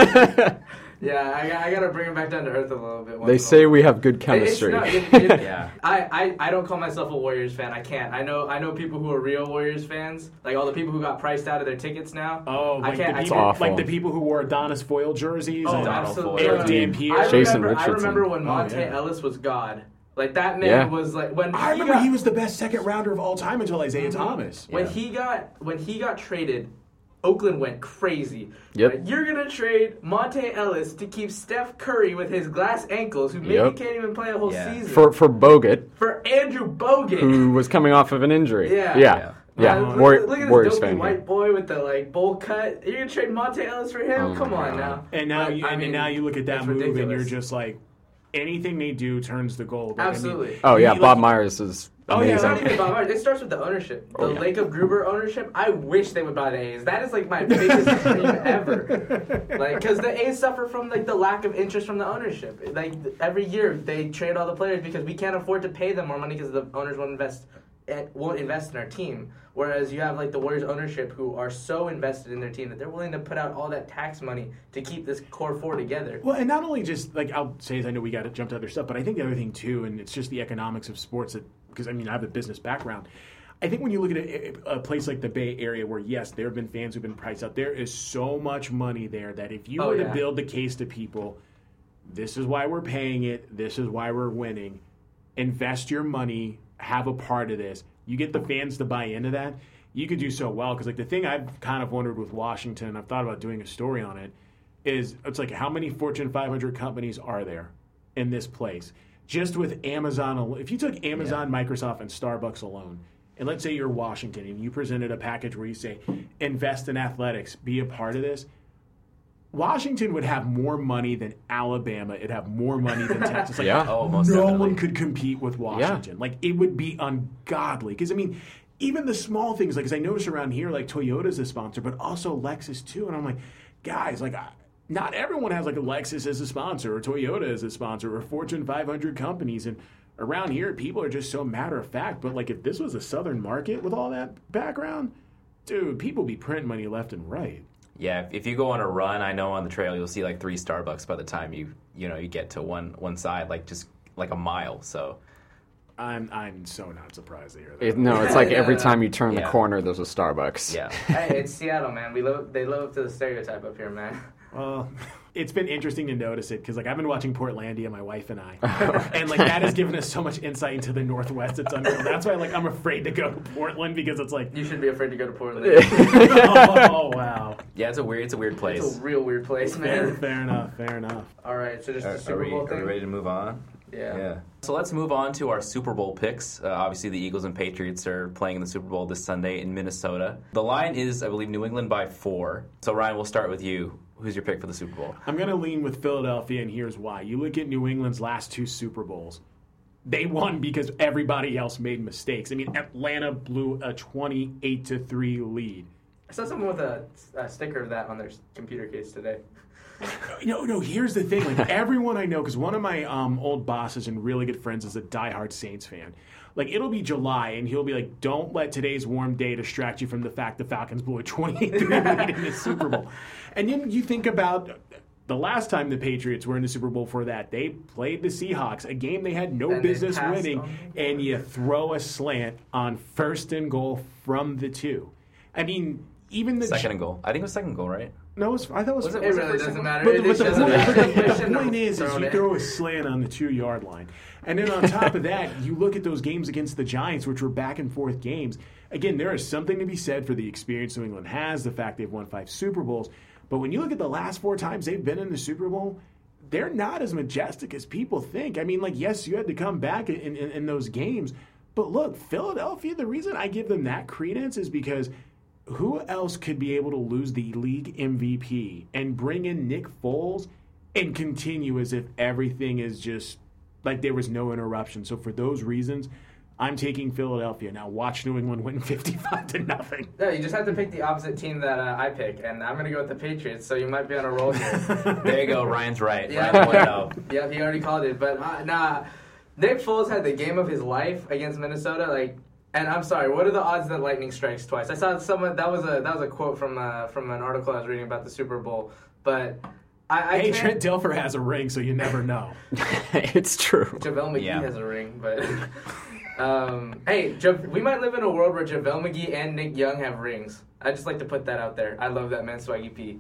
Yeah, I, got- I gotta bring him back down to earth a little bit. once They in a say while. we have good It- chemistry. It's not, it, it, Yeah. I, I, I don't call myself a Warriors fan. I can't. I know I know people who are real Warriors fans, like all the people who got priced out of their tickets now. Oh, I like can't. the I people, can't. awful. like the people who wore Adonis Foyle jerseys. Oh, and Donald absolutely. Foyle. Eric Dampier. I Jason remember, I Richardson. remember when Oh, Monte yeah. Ellis was God. Like that man Yeah. was like when I he remember got, he was the best second rounder of all time until Isaiah Thomas. when Yeah. he got when he got traded. Oakland went crazy. Yep. Like, you're gonna trade Monte Ellis to keep Steph Curry with his glass ankles, who maybe Yep. can't even play a whole Yeah. season. For for Bogut, For Andrew Bogut. who was coming off of an injury. Yeah. Yeah. Yeah. Uh, look, War- look at this Warriors dopey fan. white here. boy with the like bowl cut. You're gonna trade Monte Ellis for him? Oh Come my on God. now. And now, But, you, I and mean, now you look at that it's move, and ridiculous. you're just like, anything they do turns to gold. Like, I mean, Absolutely. Oh yeah, you- Bob like- Myers is Oh, yeah, It's amazing. not even about Myers. It starts with the ownership. The Oh, yeah. Lake of Gruber ownership. I wish they would buy the A's. That is like my biggest dream ever. Like, because the A's suffer from like the lack of interest from the ownership. Like every year they trade all the players because we can't afford to pay them more money because the owners won't invest eh, won't invest in our team. Whereas you have like the Warriors ownership who are so invested in their team that they're willing to put out all that tax money to keep this core four together. Well, and not only just like I'll say, is I know we got to jump to other stuff, but I think the other thing too, and it's just the economics of sports. That because I mean I have a business background. I think when you look at a, a place like the Bay Area, where yes, there have been fans who've been priced out, there is so much money there that if you Oh, were yeah. to build the case to people, this is why we're paying it, this is why we're winning. Invest your money, have a part of this. You get the fans to buy into that. You could do so well because like the thing I've kind of wondered with Washington, I've thought about doing a story on it, is it's like how many Fortune five hundred companies are there in this place? Just with Amazon, al- if you took Amazon, Microsoft, and Starbucks alone, and let's say you're Washington and you presented a package where you say, invest in athletics, be a part of this, Washington would have more money than Alabama. It'd have more money than Texas. Like, Yeah. Oh, most no definitely. one could compete with Washington. Like, it would be ungodly. Because, I mean, even the small things, like, as I notice around here, like, Toyota's a sponsor, but also Lexus, too. And I'm like, guys, like, I, not everyone has, like, a Lexus as a sponsor or Toyota as a sponsor or Fortune five hundred companies. And around here, people are just so matter of fact. But, like, if this was a southern market with all that background, dude, people be printing money left and right. Yeah, if, if you go on a run, I know on the trail you'll see like three Starbucks by the time you you know you get to one one side, like just like a mile. So I'm I'm so not surprised to hear that. It, no, it's like Yeah. every time you turn Yeah. the corner, there's a Starbucks. yeah, Hey, it's Seattle, man. We live. They live up to the stereotype up here, man. Well, it's been interesting to notice it because, like, I've been watching Portlandia, my wife and I, and like that has given us so much insight into the Northwest. It's unreal. That's why, like, I'm afraid to go to Portland because it's like, You should be afraid to go to Portland. oh wow, yeah. It's a weird it's a weird place. It's a real weird place, fair, man. fair enough, fair enough. All right, so just Are, the are Super we, Bowl are we thing. ready to move on? Yeah. So let's move on to our Super Bowl picks. Uh, obviously, the Eagles and Patriots are playing in the Super Bowl this Sunday in Minnesota. The line is, I believe, New England by four. So Ryan, we'll start with you. Who's your pick for the Super Bowl? I'm going to lean with Philadelphia, and here's why. You look at New England's last two Super Bowls. They won because everybody else made mistakes. I mean, Atlanta blew a twenty-eight to three lead. saw someone with a, a sticker of that on their computer case today. No, no, here's the thing. Like, everyone I know, because one of my um, old bosses and really good friends is a diehard Saints fan. Like, it'll be July, and he'll be like, don't let today's warm day distract you from the fact the Falcons blew a twenty-eight three lead in the Super Bowl. And then you think about the last time the Patriots were in the Super Bowl for that. They played the Seahawks, a game they had no And they business passed winning, on. and you throw a slant on first and goal from the two. I mean, even the... Second and goal. I think it was second goal, right? No, it was, I thought it was... Was it- It was really first doesn't and matter. But, It but just the doesn't point, matter. but the- They the shouldn't point have is, is thrown you it. throw a slant on the two-yard line. And then on top of that, you look at those games against the Giants, which were back-and-forth games. Again, there is something to be said for the experience New England has, the fact they've won five Super Bowls. But when you look at the last four times they've been in the Super Bowl, they're not as majestic as people think. I mean, like, yes, you had to come back in, in, in those games. But look, Philadelphia, the reason I give them that credence is because who else could be able to lose the league M V P and bring in Nick Foles and continue as if everything is just like there was no interruption? So for those reasons, I'm taking Philadelphia. Now watch New England win fifty-five to nothing. No, you just have to pick the opposite team that uh, I pick, and I'm going to go with the Patriots, so you might be on a roll here. There you go. Ryan's right. Yeah. Ryan won it out. Yep, he already called it. But uh, nah, Nick Foles had the game of his life against Minnesota. Like, and I'm sorry, what are the odds that lightning strikes twice? I saw someone that was a that was a quote from uh, from an article I was reading about the Super Bowl. But I, I Hey, can't. Trent Dilfer has a ring, so you never know. It's true. JaVale McGee Yeah. has a ring, but um, hey, Ja- we might live in a world where JaVale McGee and Nick Young have rings. I just like to put that out there. I love that man, Swaggy P.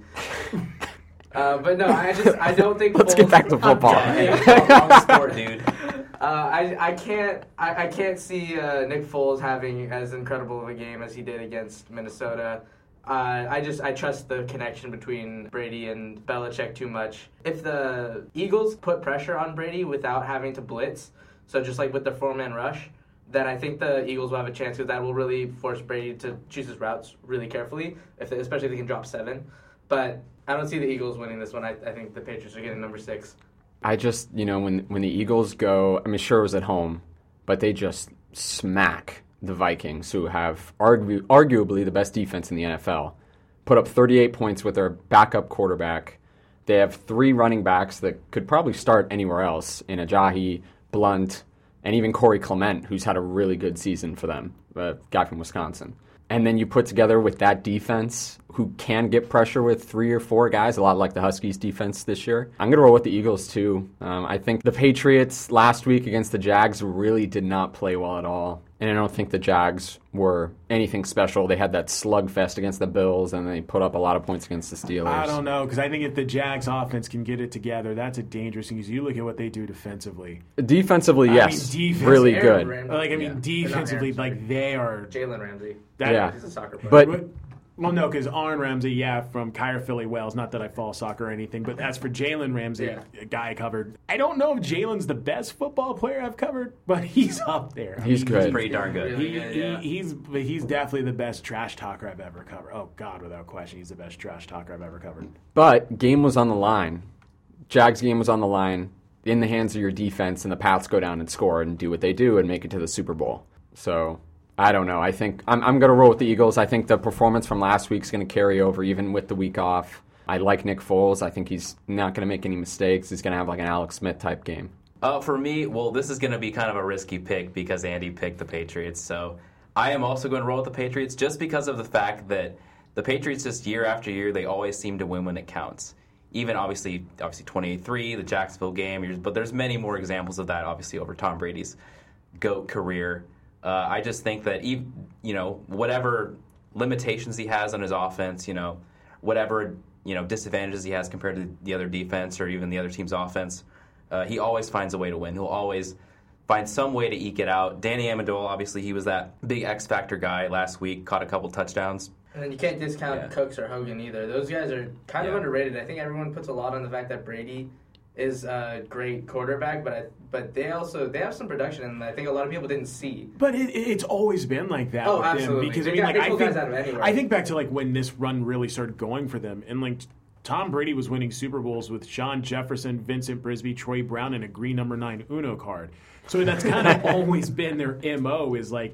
Uh, but no, I just I don't think. Let's Foles- get back to football. Yeah, hey, wrong sport, dude. Uh, I I can't I, I can't see uh, Nick Foles having as incredible of a game as he did against Minnesota. Uh, I just I trust the connection between Brady and Belichick too much. If the Eagles put pressure on Brady without having to blitz, so just like with the four-man rush, then I think the Eagles will have a chance because that will really force Brady to choose his routes really carefully, if they, especially if they can drop seven. But I don't see the Eagles winning this one. I, I think the Patriots are getting number six. I just, you know, when when the Eagles go, I mean, sure it was at home, but they just smack the Vikings, who have argu- arguably the best defense in the N F L, put up thirty-eight points with their backup quarterback. They have three running backs that could probably start anywhere else in Ajayi, Blunt, and even Corey Clement, who's had a really good season for them, a guy from Wisconsin. And then you put together with that defense, who can get pressure with three or four guys, a lot like the Huskies' defense this year. I'm going to roll with the Eagles, too. Um, I think the Patriots last week against the Jags really did not play well at all. And I don't think the Jags were anything special. They had that slugfest against the Bills, and they put up a lot of points against the Steelers. I don't know, because I think if the Jags offense can get it together, that's a dangerous thing. Because you look at what they do defensively. Defensively, yes, I mean, defense- really Aaron good. Ramsey. Like, I mean, Yeah. They're not defensively, Aaron, sorry. like, they are... Jalen Ramsey. That, Yeah. He's a soccer player. But But, well, no, because Aaron Ramsey, yeah, from Kyer Philly Wells. Not that I follow soccer or anything, but as for Jalen Ramsey, Yeah. a guy I covered, I don't know if Jalen's the best football player I've covered, but he's up there. I He's mean, good. He's pretty darn good. Really He, good, he, yeah. he's but he's definitely the best trash talker I've ever covered. Oh God, without question, he's the best trash talker I've ever covered. But game was on the line. Jags game was on the line, in the hands of your defense, and the Pats go down and score and do what they do and make it to the Super Bowl. So I don't know. I think I'm, I'm going to roll with the Eagles. I think the performance from last week is going to carry over even with the week off. I like Nick Foles. I think he's not going to make any mistakes. He's going to have like an Alex Smith type game. Uh, for me, well, this is going to be kind of a risky pick because Andy picked the Patriots. So I am also going to roll with the Patriots just because of the fact that the Patriots just year after year, they always seem to win when it counts. Even obviously, obviously twenty-eight three, the Jacksonville game, but there's many more examples of that, obviously, over Tom Brady's GOAT career. Uh, I just think that, even, you know, whatever limitations he has on his offense, you know, whatever, you know, disadvantages he has compared to the other defense or even the other team's offense, uh, he always finds a way to win. He'll always find some way to eke it out. Danny Amendola, obviously, he was that big X-factor guy last week, caught a couple touchdowns. And then you can't discount Yeah. Cooks or Hogan either. Those guys are kind of Yeah. underrated. I think everyone puts a lot on the fact that Brady is a great quarterback, but I, but they also they have some production, and I think a lot of people didn't see. But it, it's always been like that. Oh, with them absolutely. because They I mean, got- like they I pull think, guys out of anywhere. I think back to like when this run really started going for them, and like Tom Brady was winning Super Bowls with Sean Jefferson, Vincent Brisby, Troy Brown, and a green number nine Uno card. So that's kind of always been their M O is like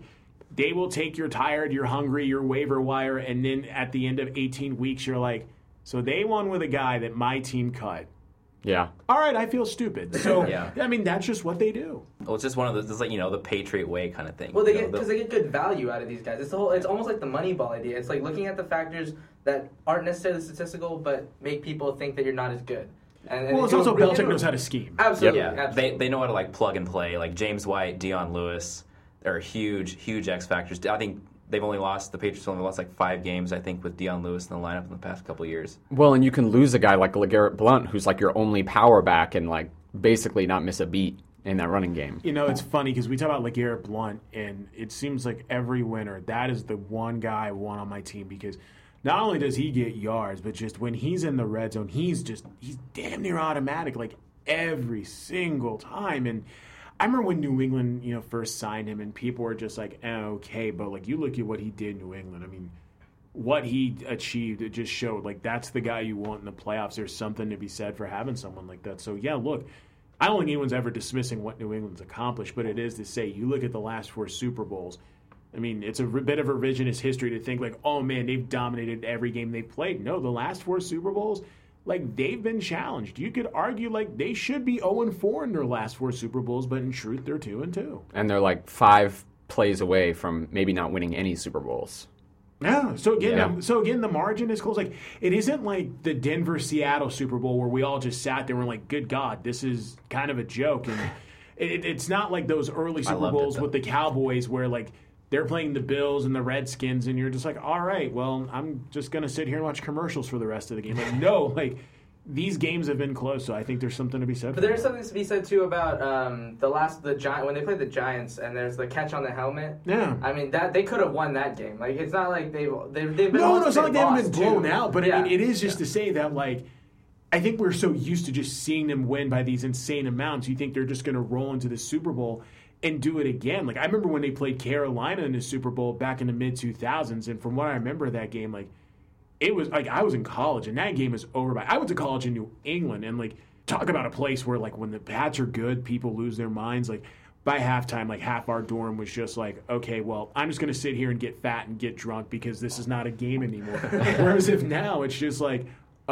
they will take you're tired, you're hungry, you're waiver wire, and then at the end of eighteen weeks, you're like, so they won with a guy that my team cut. Yeah. All right, I feel stupid. So, Yeah. I mean, that's just what they do. Well, it's just one of those, it's like, you know, the Patriot way kind of thing. Well, they You know, get because the- they get good value out of these guys. It's the whole. It's almost like the Moneyball idea. It's like looking at the factors that aren't necessarily statistical, but make people think that you're not as good. And, and Well, it's it'll also really Belichick do- knows how to scheme. Absolutely, Yeah, absolutely. they they know how to like plug and play. Like James White, Dion Lewis, they're huge, huge X factors. I think they've only lost the Patriots only lost like five games. I think with Dion Lewis in the lineup in the past couple of years. Well, and you can lose a guy like LeGarrette Blount, who's like your only power back, and like basically not miss a beat in that running game. You know, it's funny because we talk about LeGarrette Blount, and it seems like every winter, that is the one guy I want on my team because not only does he get yards, but just when he's in the red zone, he's just, he's damn near automatic, like every single time. And I remember when New England, you know, first signed him, and people were just like, eh, okay, but like you look at what he did in New England, I mean, what he achieved, it just showed like that's the guy you want in the playoffs. There's something to be said for having someone like that. So yeah, look, I don't think anyone's ever dismissing what New England's accomplished, but it is to say you look at the last four Super Bowls. I mean, it's a r- bit of revisionist history to think like, oh man, they've dominated every game they've played. No, the last four Super Bowls, like they've been challenged. You could argue like they should be oh and four in their last four Super Bowls, but in truth, they're two and two. And they're like five plays away from maybe not winning any Super Bowls. Yeah. So again, Yeah. um, so again, the margin is close. Like it isn't like the Denver Seattle Super Bowl where we all just sat there and were like, "Good God, this is kind of a joke." And it, it's not like those early Super loved it, Bowls though. with the Cowboys where like they're playing the Bills and the Redskins, and you're just like, "All right, well, I'm just gonna sit here and watch commercials for the rest of the game." Like, no, like these games have been close, so I think there's something to be said. But for there's that. something to be said too about um, the last the Giant when they played the Giants and there's the catch on the helmet. Yeah. I mean that they could have won that game. Like it's not like they've they've, they've been No, lost, no, it's not like they haven't been lost, blown too. out, but I Yeah. mean, it is just to say that, like, I think we're so used to just seeing them win by these insane amounts. You think they're just going to roll into the Super Bowl and do it again. Like, I remember when they played Carolina in the Super Bowl back in the mid two thousands, and from what I remember of that game, like, it was like I was in college, and that game is over by. I went to college in New England, and like talk about a place where like when the Pats are good, people lose their minds. Like by halftime, like half our dorm was just like, okay, well, I'm just going to sit here and get fat and get drunk because this is not a game anymore. Whereas if now it's just like,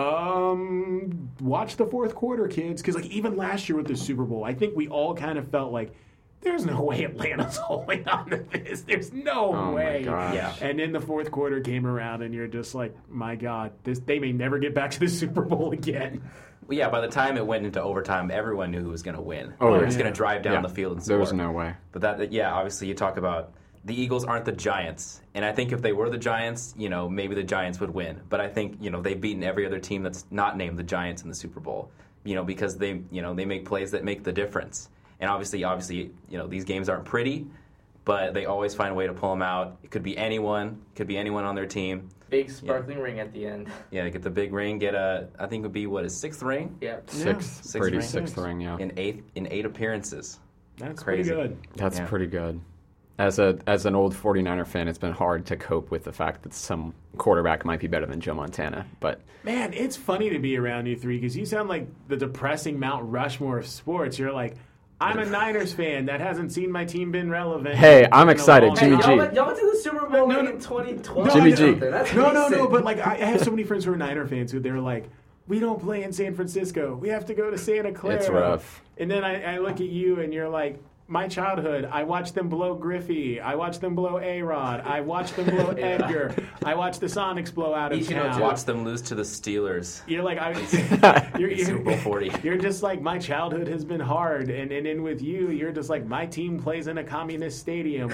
um, watch the fourth quarter, kids, because like even last year with the Super Bowl, I think we all kind of felt like. There's no way Atlanta's holding on to this. There's no Oh, my way. gosh. Yeah. And then the fourth quarter came around, and you're just like, my God, this they may never get back to the Super Bowl again. Well, yeah, by the time it went into overtime, everyone knew who was going to win. Oh, They were yeah. just going to drive down Yeah. the field and score. There was no way. But that, yeah, obviously you talk about the Eagles aren't the Giants, and I think if they were the Giants, you know, maybe the Giants would win. But I think you know they've beaten every other team that's not named the Giants in the Super Bowl, you know, because they you know they make plays that make the difference. And obviously, obviously, you know, these games aren't pretty, but they always find a way to pull them out. It could be anyone, it could be anyone on their team. Big sparkling ring at the end. Yeah, get the big ring, get a, I think it would be what a sixth ring Yep. Sixth, Sixth Brady ring? sixth ring, yeah. in eight in eight appearances. That's Crazy. pretty good. That's Yeah. pretty good. As a as an old 49er fan, it's been hard to cope with the fact that some quarterback might be better than Joe Montana. But Man, it's funny to be around you three because you sound like the depressing Mount Rushmore of sports. You're like, I'm a Niners fan that hasn't seen my team been relevant. Hey, I'm in a excited. long Jimmy Hey, G. y'all went, y'all went to the Super Bowl No, like no. in twenty twelve. Jimmy or G. something. That's No, no, no. recent. But like, I I have so many friends who are Niner fans who they're like, we don't play in San Francisco. We have to go to Santa Clara. It's rough. And then I, I look at you and you're like, my childhood, I watched them blow Griffey. I watched them blow A-Rod. I watched them blow Edgar. I watched the Sonics blow out of Ichiro town. too. Watch them lose to the Steelers. You're like, I, you're, you're, Super Bowl forty. You're just like, my childhood has been hard. And, and then with you, you're just like, my team plays in a communist stadium.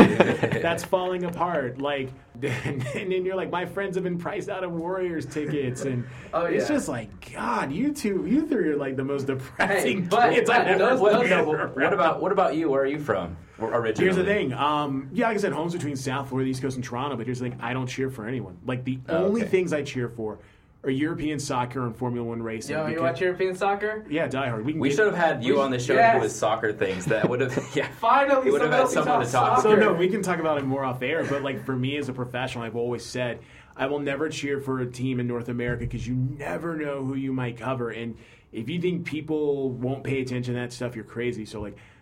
That's falling apart. Like, and then you're like, my friends have been priced out of Warriors tickets. And Oh, it's yeah. just like, God, you two, you three are like the most depressing Hey, but- kids I've but ever those- What, those- been what, around. what about what about you? Where are you from? Originally. Here's the thing. Um, yeah, like I said, home's between South Florida, East Coast, and Toronto. But here's the thing: I don't cheer for anyone. Like the Oh, only okay. things I cheer for are European soccer and Formula One racing. Yo, you because- watch European soccer? Yeah, Die Hard. We, can We get- should have had you We- on the show yes. to do with soccer things. That would have, yeah. Finally, It would have had somebody someone to talk talks So soccer. no, we can talk about it more off air. But like for me as a professional, I've always said I will never cheer for a team in North America because you never know who you might cover. And if you think people won't pay attention to that stuff, you're crazy. So like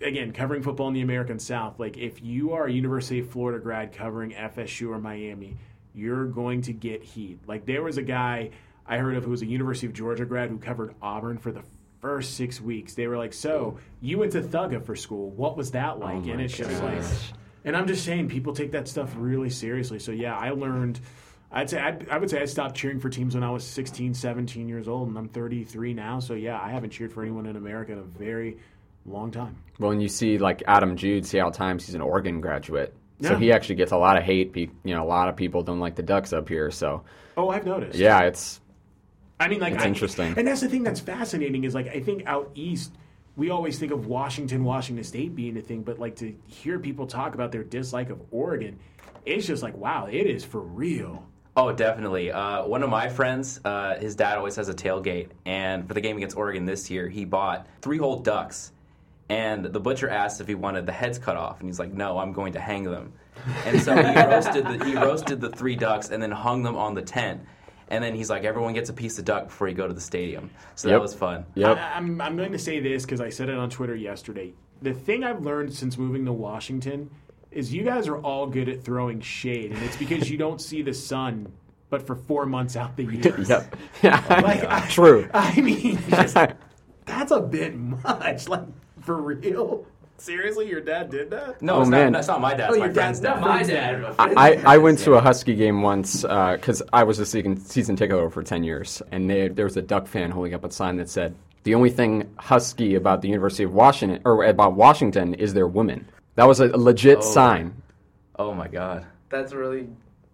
again, covering football in the American South, like if you are a University of Florida grad covering F S U or Miami, you're going to get heat. Like there was a guy I heard of who was a University of Georgia grad who covered Auburn for the first six weeks. They were like, so you went to Thugga for school. What was that like? Oh and it's gosh. just like, and I'm just saying, people take that stuff really seriously. So yeah, I learned, I'd say, I'd, I would say I stopped cheering for teams when I was sixteen, seventeen years old, and I'm thirty-three now. So yeah, I haven't cheered for anyone in America in a very long time. Well, when you see like Adam Jude, Seattle Times, he's an Oregon graduate. So Yeah. he actually gets a lot of hate. Pe- You know, a lot of people don't like the Ducks up here. So Oh, I've noticed. yeah, it's I mean, like, It's I- interesting. And that's the thing that's fascinating is, like, I think out east, we always think of Washington, Washington State being a thing, but, like, to hear people talk about their dislike of Oregon, it's just like, wow, it is for real. Oh, definitely. Uh, one of my friends, uh, his dad always has a tailgate, and for the game against Oregon this year, he bought three whole ducks. And the butcher asked if he wanted the heads cut off, and he's like, "No, I'm going to hang them." And so he roasted the, he roasted the three ducks and then hung them on the tent. And then he's like, "Everyone gets a piece of duck before you go to the stadium." So Yep. that was fun. yep. I, I'm, I'm going to say this because I said it on Twitter yesterday. The thing I've learned since moving to Washington is you guys are all good at throwing shade, and it's because you don't see the sun but for four months out the year. Yep. Yeah. Like, I- True. I mean, just, that's a bit much. Like, for real? Seriously, your dad did that? No, Oh, it's man. not. That's not my dad. Oh, It's my your friend's dad's dad. not My dad. I, I went to a Husky game once because I was a season, season ticket holder for ten years, and they, there was a Duck fan holding up a sign that said, "The only thing Husky about the University of Washington or about Washington is their women." That was a, a legit Oh. sign. Oh my God. That's really.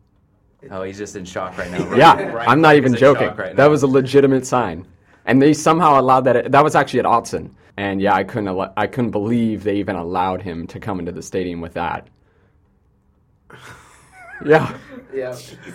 Oh, he's just in shock right now. Yeah, Ryan I'm not Clark even is in joking. shock right That now. was a legitimate sign, and they somehow allowed that. That was actually at Autzen, and yeah, I couldn't. al- I couldn't believe they even allowed him to come into the stadium with that. Yeah. Yeah.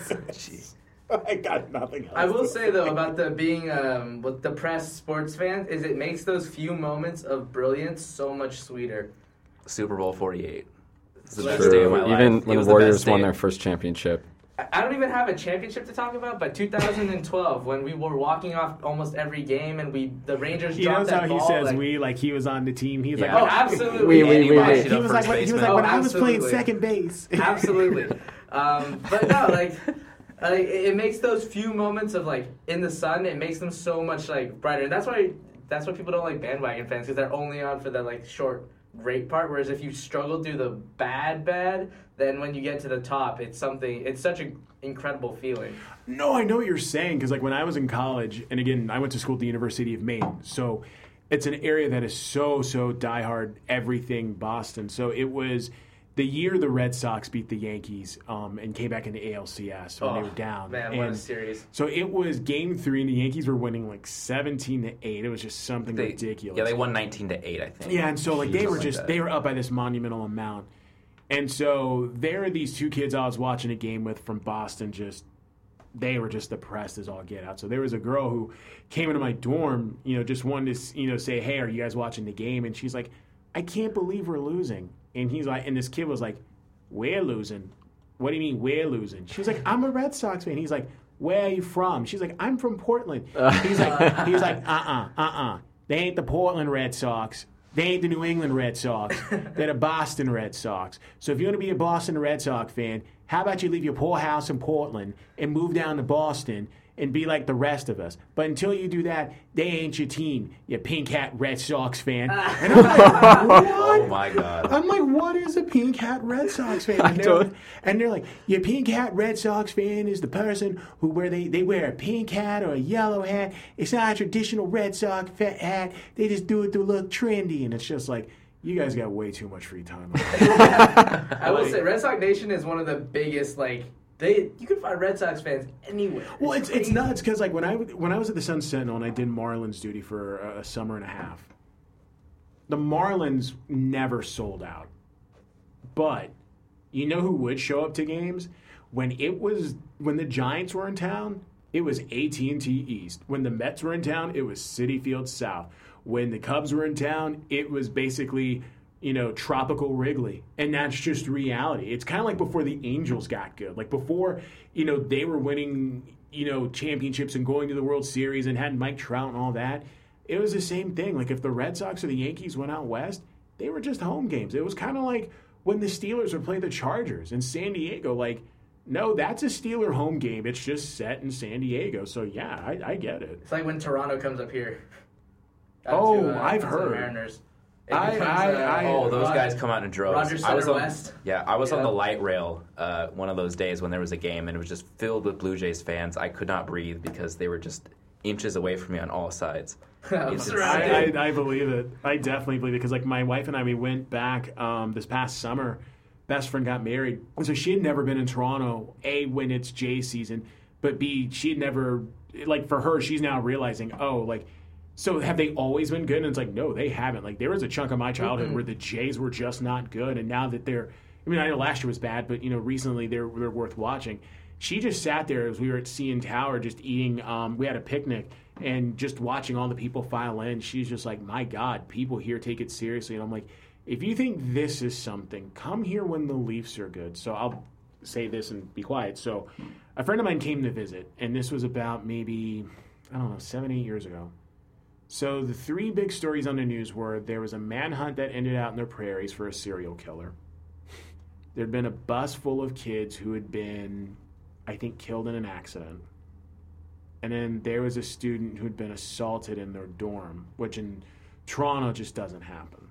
I got nothing else. I will to say though about the being um, with the press sports fan is it makes those few moments of brilliance so much sweeter. Super Bowl forty-eight. It's the True. best day of my life. Even It when was the the best Warriors won day. their first championship. I I don't even have a championship to talk about, but two thousand twelve when we were walking off almost every game and we the Rangers He dropped knows that how he ball. says like, we, like he was on the team. He's Yeah. Oh, like, absolutely. We- we- Andy we- Mike, we- you he know, was first like, he was baseman. like Oh, when I was playing absolutely. second base. Absolutely. Um, but no, like, like it it makes those few moments of like in the sun. It makes them so much like brighter, and that's why that's why people don't like bandwagon fans because they're only on for the like short great part. Whereas if you struggle through the bad bad, then when you get to the top, it's something. It's such an incredible feeling. No, I know what you're saying because, like, when I was in college, and again, I went to school at the University of Maine, so it's an area that is so, so diehard everything Boston. So it was the year the Red Sox beat the Yankees um, and came back into A L C S when Oh, they were down. Man, what a And series! so it was game three, and the Yankees were winning like seventeen to eight. It was just something They- ridiculous. Yeah, they won nineteen to eight, I think. Yeah, and so like they Something were like just that. they were up by this monumental amount. And so there are these two kids I was watching a game with from Boston, just they were just depressed as all get out. So there was a girl who came into my dorm, you know, just wanted to, you know, say, "Hey, are you guys watching the game?" And she's like, "I can't believe we're losing." And he's like, and this kid was like, "We're losing? What do you mean we're losing?" She's like, "I'm a Red Sox fan." He's like, "Where are you from?" She's like, "I'm from Portland." He's like, he's like, "Uh-uh, uh-uh. They ain't the Portland Red Sox. They ain't the New England Red Sox. They're the Boston Red Sox. So if you want to be a Boston Red Sox fan, how about you leave your poor house in Portland and move down to Boston and be like the rest of us? But until you do that, they ain't your team, you pink hat Red Sox fan." And I'm like, what? Oh my God. I'm like, what is a pink hat Red Sox fan? And they're, don't- and they're like, your pink hat Red Sox fan is the person who wear they, they wear a pink hat or a yellow hat. It's not a traditional Red Sox fa- hat. They just do it to look trendy. And it's just like, you guys got way too much free time. I will say, Red Sox Nation is one of the biggest like they. You can find Red Sox fans anywhere. Well, it's it's crazy. nuts because like when I when I was at the Sun Sentinel and I did Marlins duty for a, a summer and a half, the Marlins never sold out. But you know who would show up to games when it was when the Giants were in town? It was A T and T East. When the Mets were in town, it was Citi Field South. When the Cubs were in town, it was basically, you know, Tropical Wrigley. And that's just reality. It's kind of like before the Angels got good. Like before, you know, they were winning, you know, championships and going to the World Series and had Mike Trout and all that. It was the same thing. Like if the Red Sox or the Yankees went out west, they were just home games. It was kind of like when the Steelers would play the Chargers in San Diego. Like, no, that's a Steeler home game. It's just set in San Diego. So, yeah, I, I get it. It's like when Toronto comes up here. Up oh, to, uh, I've to heard. The Mariners. I, becomes, I, uh, I, Oh, those Rod- guys come out in droves. Rogers I was Center on, West. Yeah, I was Yeah. on the light rail uh, one of those days when there was a game, and it was just filled with Blue Jays fans. I could not breathe because they were just inches away from me on all sides. I'm It's surrounded. I, I, I believe it. I definitely believe it because, like, my wife and I, we went back um, this past summer. Best friend got married, and so she had never been in Toronto. A, when it's Jay season, but B, she had never, like, for her, she's now realizing, oh, like, so have they always been good? And it's like, no, they haven't. Like, there was a chunk of my childhood mm-hmm. where the Jays were just not good, and now that they're, I mean, I know last year was bad, but you know, recently they're they're worth watching. She just sat there as we were at C N Tower, just eating. Um, we had a picnic. And just watching all the people file in, she's just like, my God, people here take it seriously. And I'm like, if you think this is something, come here when the Leafs are good. So I'll say this and be quiet. So a friend of mine came to visit, and this was about maybe, I don't know, seven, eight years ago. So the three big stories on the news were there was a manhunt that ended out in the prairies for a serial killer. There'd been a bus full of kids who had been, I think, killed in an accident. And then there was a student who had been assaulted in their dorm, which in Toronto just doesn't happen.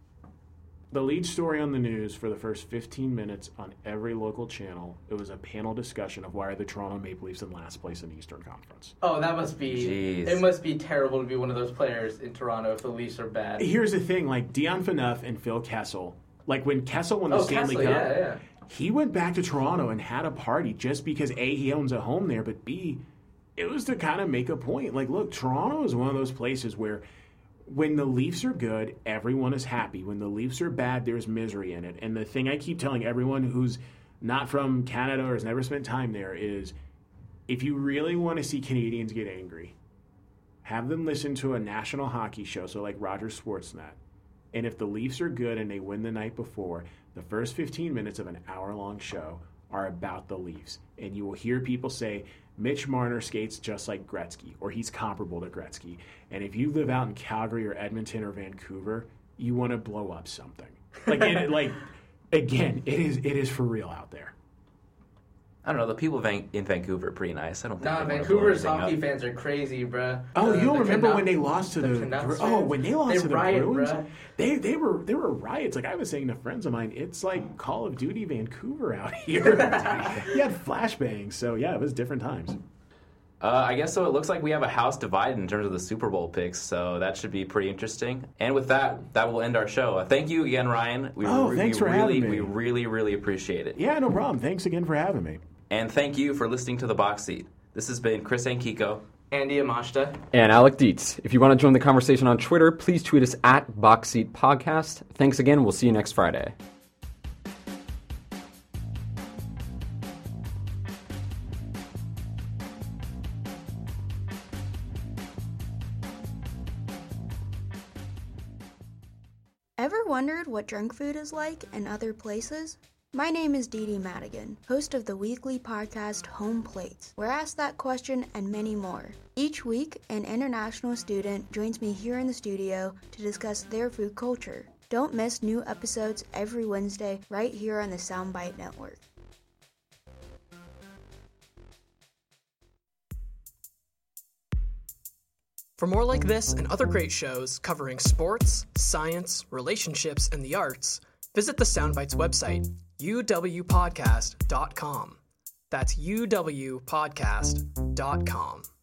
The lead story on the news for the first fifteen minutes on every local channel, it was a panel discussion of why are the Toronto Maple Leafs in last place in the Eastern Conference. Oh, that must be... Jeez. It must be terrible to be one of those players in Toronto if the Leafs are bad. Here's the thing, like Dion Phaneuf and Phil Kessel, like when Kessel won the oh, Stanley Kessler, Cup, yeah, yeah. he went back to Toronto and had a party just because A, he owns a home there, but B, it was to kind of make a point. Like, look, Toronto is one of those places where when the Leafs are good, everyone is happy. When the Leafs are bad, there's misery in it. And the thing I keep telling everyone who's not from Canada or has never spent time there is if you really want to see Canadians get angry, have them listen to a national hockey show, so like Rogers Sportsnet. And if the Leafs are good and they win the night before, the first fifteen minutes of an hour-long show are about the Leafs. And you will hear people say, Mitch Marner skates just like Gretzky, or he's comparable to Gretzky. And if you live out in Calgary or Edmonton or Vancouver, you want to blow up something. Like, it, like again, it is it is for real out there. I don't know. The people van- in Vancouver are pretty nice. I don't think Nah, they wanna Vancouver's blow anything hockey up. fans are crazy, bruh. Oh, The- you don't the remember Canuck- when they lost to the, the Canucks oh fans? when they lost They to the riot, Bruins? bruh. They they were there were riots. Like I was saying to friends of mine, it's like Call of Duty Vancouver out here. You had flashbangs, so yeah, it was different times. Uh, I guess so. It looks like we have a house divided in terms of the Super Bowl picks, so that should be pretty interesting. And with that, that will end our show. Uh, thank you again, Ryan. We Oh, re- thanks we for really, having me. We really, really appreciate it. Yeah, no problem. Thanks again for having me. And thank you for listening to The Box Seat. This has been Chris Ankiko. Andy Amashta. And Alec Dietz. If you want to join the conversation on Twitter, please tweet us at Box Seat Podcast. Thanks again. We'll see you next Friday. Ever wondered what junk food is like in other places? My name is Dee Dee Madigan, host of the weekly podcast Home Plates, where I ask that question and many more. Each week, an international student joins me here in the studio to discuss their food culture. Don't miss new episodes every Wednesday right here on the Soundbite Network. For more like this and other great shows covering sports, science, relationships, and the arts, visit the Soundbites website, u w podcast dot com. That's u w podcast dot com.